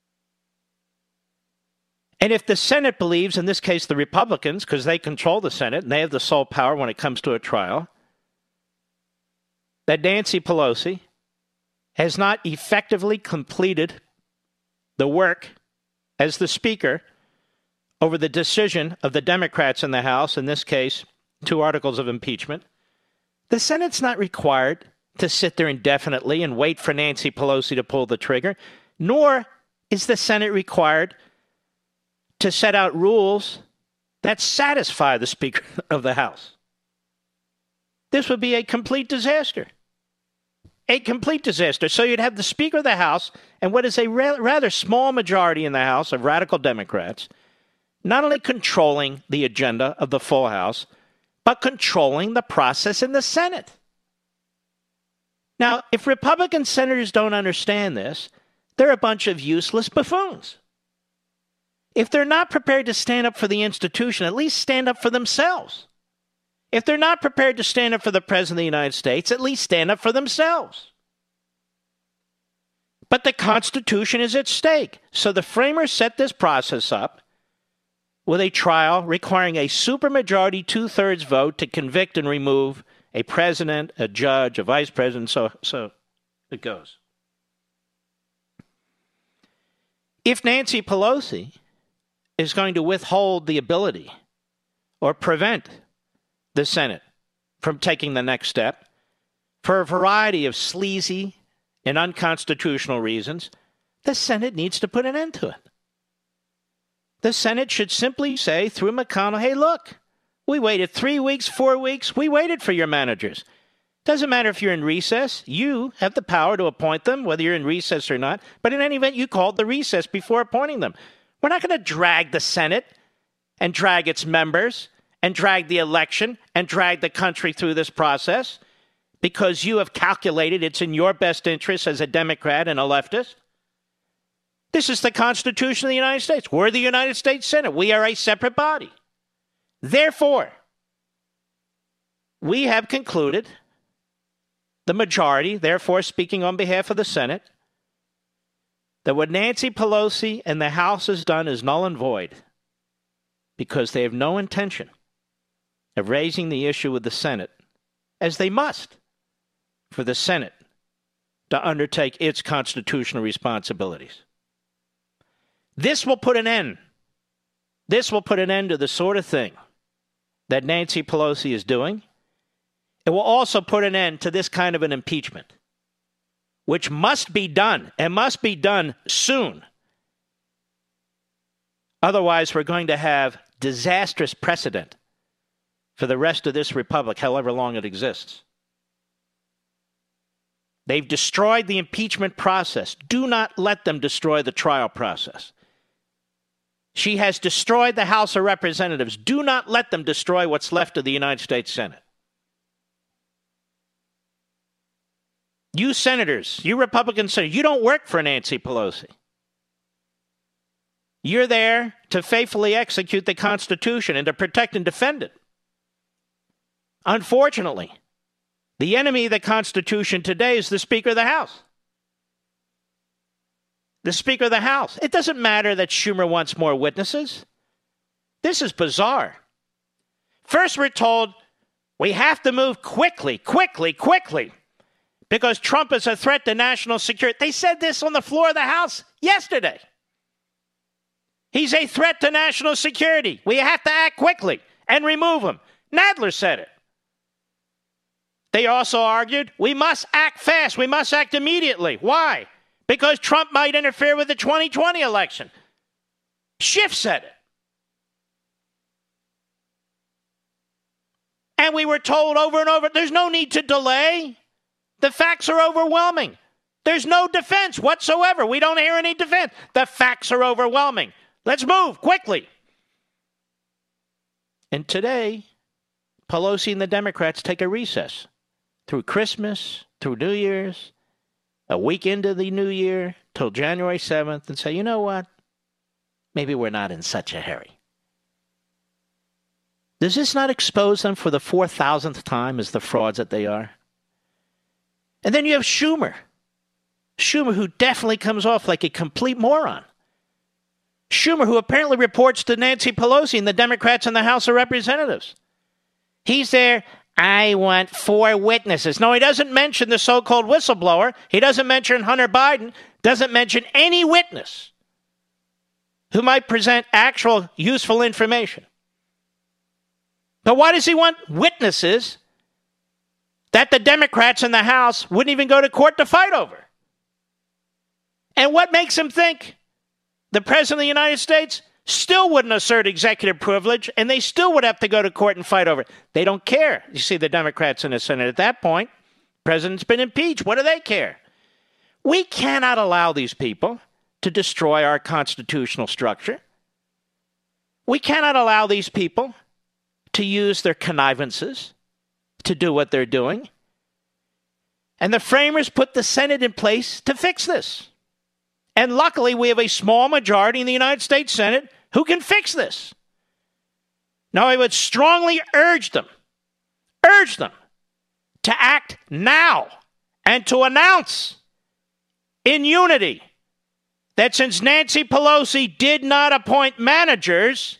And if the Senate believes, in this case the Republicans, because they control the Senate and they have the sole power when it comes to a trial, that Nancy Pelosi has not effectively completed the work as the Speaker over the decision of the Democrats in the House, in this case, 2 articles of impeachment, the Senate's not required to sit there indefinitely and wait for Nancy Pelosi to pull the trigger, nor is the Senate required to set out rules that satisfy the Speaker of the House. This would be a complete disaster. A complete disaster. So you'd have the Speaker of the House and what is a rather small majority in the House of radical Democrats not only controlling the agenda of the full House, but controlling the process in the Senate. Now, if Republican senators don't understand this, they're a bunch of useless buffoons. If they're not prepared to stand up for the institution, at least stand up for themselves. If they're not prepared to stand up for the President of the United States, at least stand up for themselves. But the Constitution is at stake. So the framers set this process up with a trial requiring a supermajority 2/3 vote to convict and remove a president, a judge, a vice president, so it goes. If Nancy Pelosi is going to withhold the ability or prevent the Senate from taking the next step for a variety of sleazy and unconstitutional reasons, the Senate needs to put an end to it. The Senate should simply say through McConnell, hey, look, we waited 3 weeks, 4 weeks. We waited for your managers. Doesn't matter if you're in recess. You have the power to appoint them, whether you're in recess or not. But in any event, you called the recess before appointing them. We're not going to drag the Senate and drag its members and drag the election and drag the country through this process because you have calculated it's in your best interest as a Democrat and a leftist. This is the Constitution of the United States. We're the United States Senate. We are a separate body. Therefore, we have concluded, the majority, therefore speaking on behalf of the Senate, that what Nancy Pelosi and the House has done is null and void because they have no intention of raising the issue with the Senate, as they must, for the Senate to undertake its constitutional responsibilities. This will put an end. This will put an end to the sort of thing that Nancy Pelosi is doing. It will also put an end to this kind of an impeachment, which must be done, and must be done soon. Otherwise, we're going to have disastrous precedent for the rest of this republic, however long it exists. They've destroyed the impeachment process. Do not let them destroy the trial process. She has destroyed the House of Representatives. Do not let them destroy what's left of the United States Senate. You senators, you Republican senators, you don't work for Nancy Pelosi. You're there to faithfully execute the Constitution and to protect and defend it. Unfortunately, the enemy of the Constitution today is the Speaker of the House. The Speaker of the House. It doesn't matter that Schumer wants more witnesses. This is bizarre. First, we're told we have to move quickly, because Trump is a threat to national security. They said this on the floor of the House yesterday. He's a threat to national security. We have to act quickly and remove him. Nadler said it. They also argued we must act fast. We must act immediately. Why? Because Trump might interfere with the 2020 election. Schiff said it. And we were told over and over, there's no need to delay. The facts are overwhelming. There's no defense whatsoever. We don't hear any defense. The facts are overwhelming. Let's move quickly. And today, Pelosi and the Democrats take a recess through Christmas, through New Year's, a week into the new year, till January 7th, and say, you know what? maybe we're not in such a hurry. Does this not expose them for the 4,000th time as the frauds that they are? And then you have Schumer. Schumer, who definitely comes off like a complete moron. Schumer, who apparently reports to Nancy Pelosi and the Democrats in the House of Representatives. He's there, I want 4 witnesses. No, he doesn't mention the so-called whistleblower. He doesn't mention Hunter Biden. Doesn't mention any witness who might present actual useful information. But why does he want witnesses that the Democrats in the House wouldn't even go to court to fight over? And what makes him think the President of the United States still wouldn't assert executive privilege and they still would have to go to court and fight over it? They don't care. You see, the Democrats in the Senate at that point, the President's been impeached. What do they care? We cannot allow these people to destroy our constitutional structure. We cannot allow these people to use their connivances to do what they're doing. And the framers put the Senate in place to fix this. And luckily, we have a small majority in the United States Senate who can fix this. Now, I would strongly urge them to act now and to announce in unity that since Nancy Pelosi did not appoint managers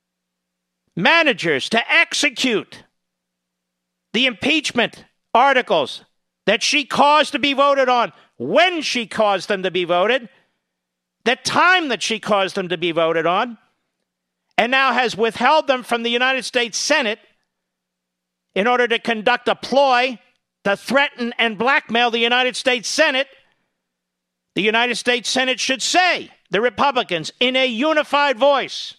to execute the impeachment articles that she caused to be voted on, when she caused them to be voted, the time that she caused them to be voted on, and now has withheld them from the United States Senate in order to conduct a ploy to threaten and blackmail the United States Senate, the United States Senate should say, the Republicans, in a unified voice,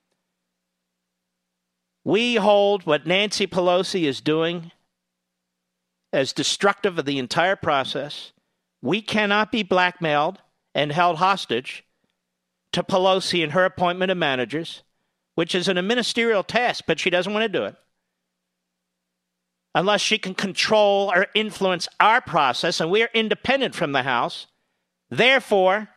we hold what Nancy Pelosi is doing as destructive of the entire process. We cannot be blackmailed and held hostage to Pelosi and her appointment of managers, which is a ministerial task, but she doesn't want to do it, unless she can control or influence our process, and we are independent from the House. Therefore,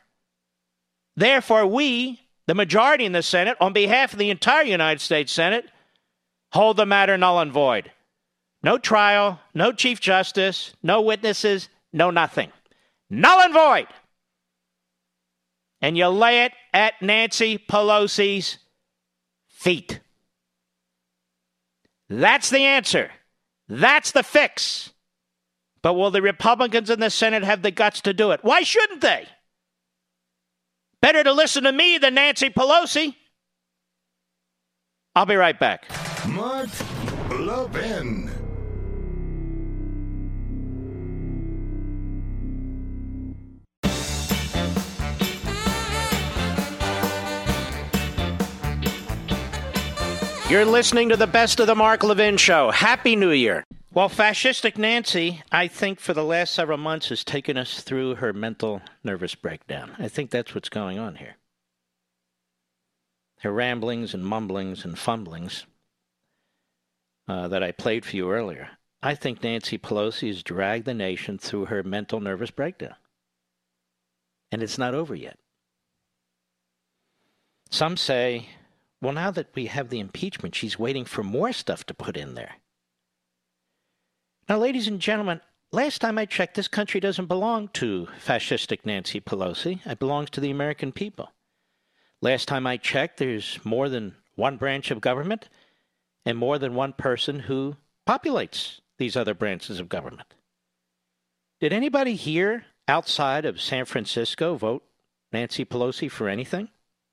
we, the majority in the Senate, on behalf of the entire United States Senate, hold the matter null and void. No trial, no Chief Justice, no witnesses, no nothing. Null and void. And you lay it at Nancy Pelosi's feet. That's the answer. That's the fix. But will the Republicans in the Senate have the guts to do it? Why shouldn't they? Better to listen to me than Nancy Pelosi. I'll be right back. Mark Levin. You're listening to the Best of the Mark Levin Show. Happy New Year. Well, fascistic Nancy, I think for the last several months has taken us through her mental nervous breakdown. I think that's what's going on here. Her ramblings and mumblings and fumblings that I played for you earlier. I think Nancy Pelosi has dragged the nation through her mental nervous breakdown. And it's not over yet. Some say, well, now that we have the impeachment, she's waiting for more stuff to put in there. Now, ladies and gentlemen, last time I checked, this country doesn't belong to fascistic Nancy Pelosi. It belongs to the American people. Last time I checked, there's more than one branch of government and more than one person who populates these other branches of government. Did anybody here outside of San Francisco vote Nancy Pelosi for anything?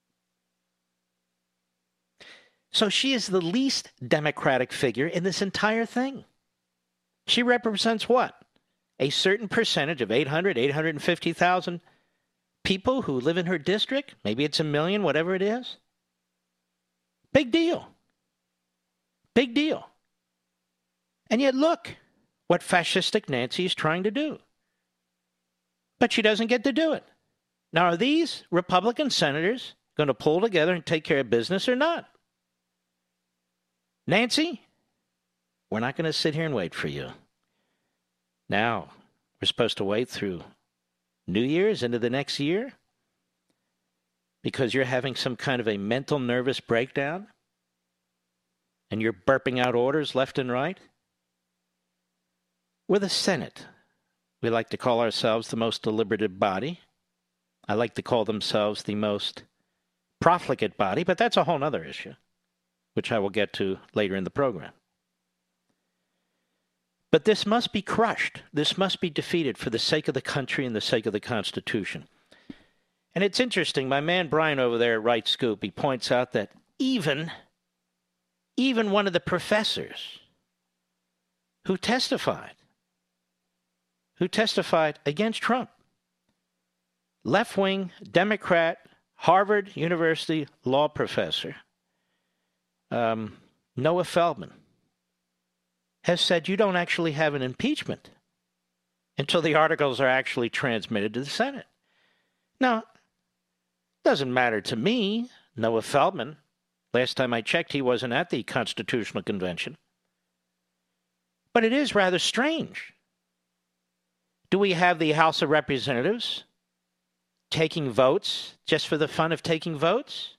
So she is the least democratic figure in this entire thing. She represents what? A certain percentage of 850,000 people who live in her district? Maybe it's 1 million, whatever it is. Big deal. Big deal. And yet look what fascistic Nancy is trying to do. But she doesn't get to do it. Now, are these Republican senators going to pull together and take care of business or not? Nancy, we're not going to sit here and wait for you. Now, we're supposed to wait through New Year's into the next year because you're having some kind of a mental nervous breakdown and you're burping out orders left and right? We're the Senate. We like to call ourselves the most deliberative body. I like to call themselves the most profligate body, but that's a whole other issue, which I will get to later in the program. But this must be crushed. This must be defeated for the sake of the country and the sake of the Constitution. And it's interesting, my man Brian over there at Right Scoop, he points out that even one of the professors who testified against Trump, left-wing Democrat, Harvard University law professor, Noah Feldman, has said you don't actually have an impeachment until the articles are actually transmitted to the Senate. Now, it doesn't matter to me, Noah Feldman. Last time I checked, he wasn't at the Constitutional Convention. But it is rather strange. Do we have the House of Representatives taking votes just for the fun of taking votes?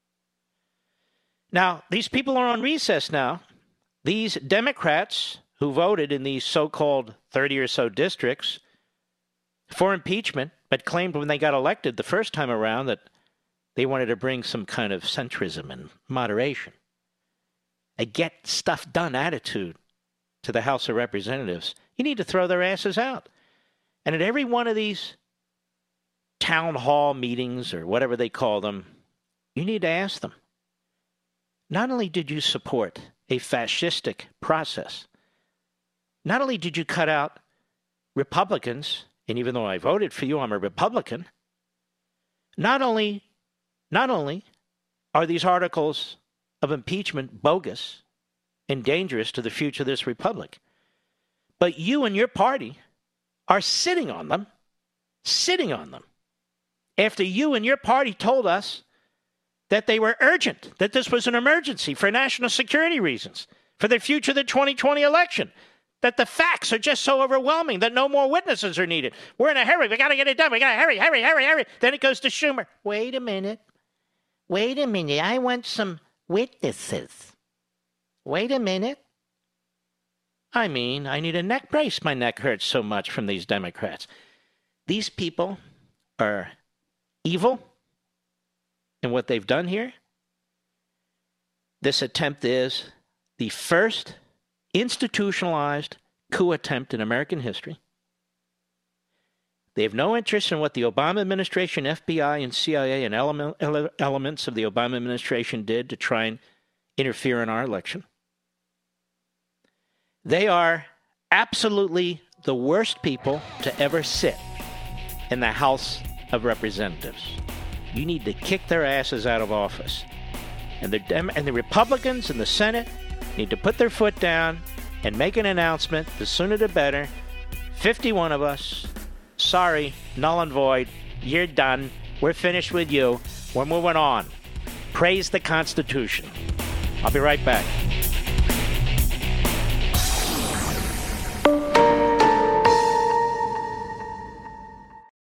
Now, these people are on recess now. These Democrats who voted in these so-called 30 or so districts for impeachment, but claimed when they got elected the first time around that they wanted to bring some kind of centrism and moderation, a get stuff done attitude to the House of Representatives. You need to throw their asses out. And at every one of these town hall meetings or whatever they call them, you need to ask them, not only did you support a fascistic process, not only did you cut out Republicans, and even though I voted for you, I'm a Republican, not only are these articles of impeachment bogus and dangerous to the future of this republic, but you and your party are sitting on them after you and your party told us that they were urgent, that this was an emergency for national security reasons, for the future of the 2020 election, that the facts are just so overwhelming that no more witnesses are needed. We're in a hurry. We got to get it done. We got to hurry. Then it goes to Schumer. Wait a minute. I want some witnesses. Wait a minute. I mean, I need a neck brace. My neck hurts so much from these Democrats. These people are evil in what they've done here. This attempt is the first institutionalized coup attempt in American history. They have no interest in what the Obama administration, FBI, and CIA and elements of the Obama administration did to try and interfere in our election. They are absolutely the worst people to ever sit in the House of Representatives. You need to kick their asses out of office. And the Republicans in the Senate need to put their foot down and make an announcement. The sooner the better. 51 of us. Sorry, null and void. You're done. We're finished with you. We're moving on. Praise the Constitution. I'll be right back.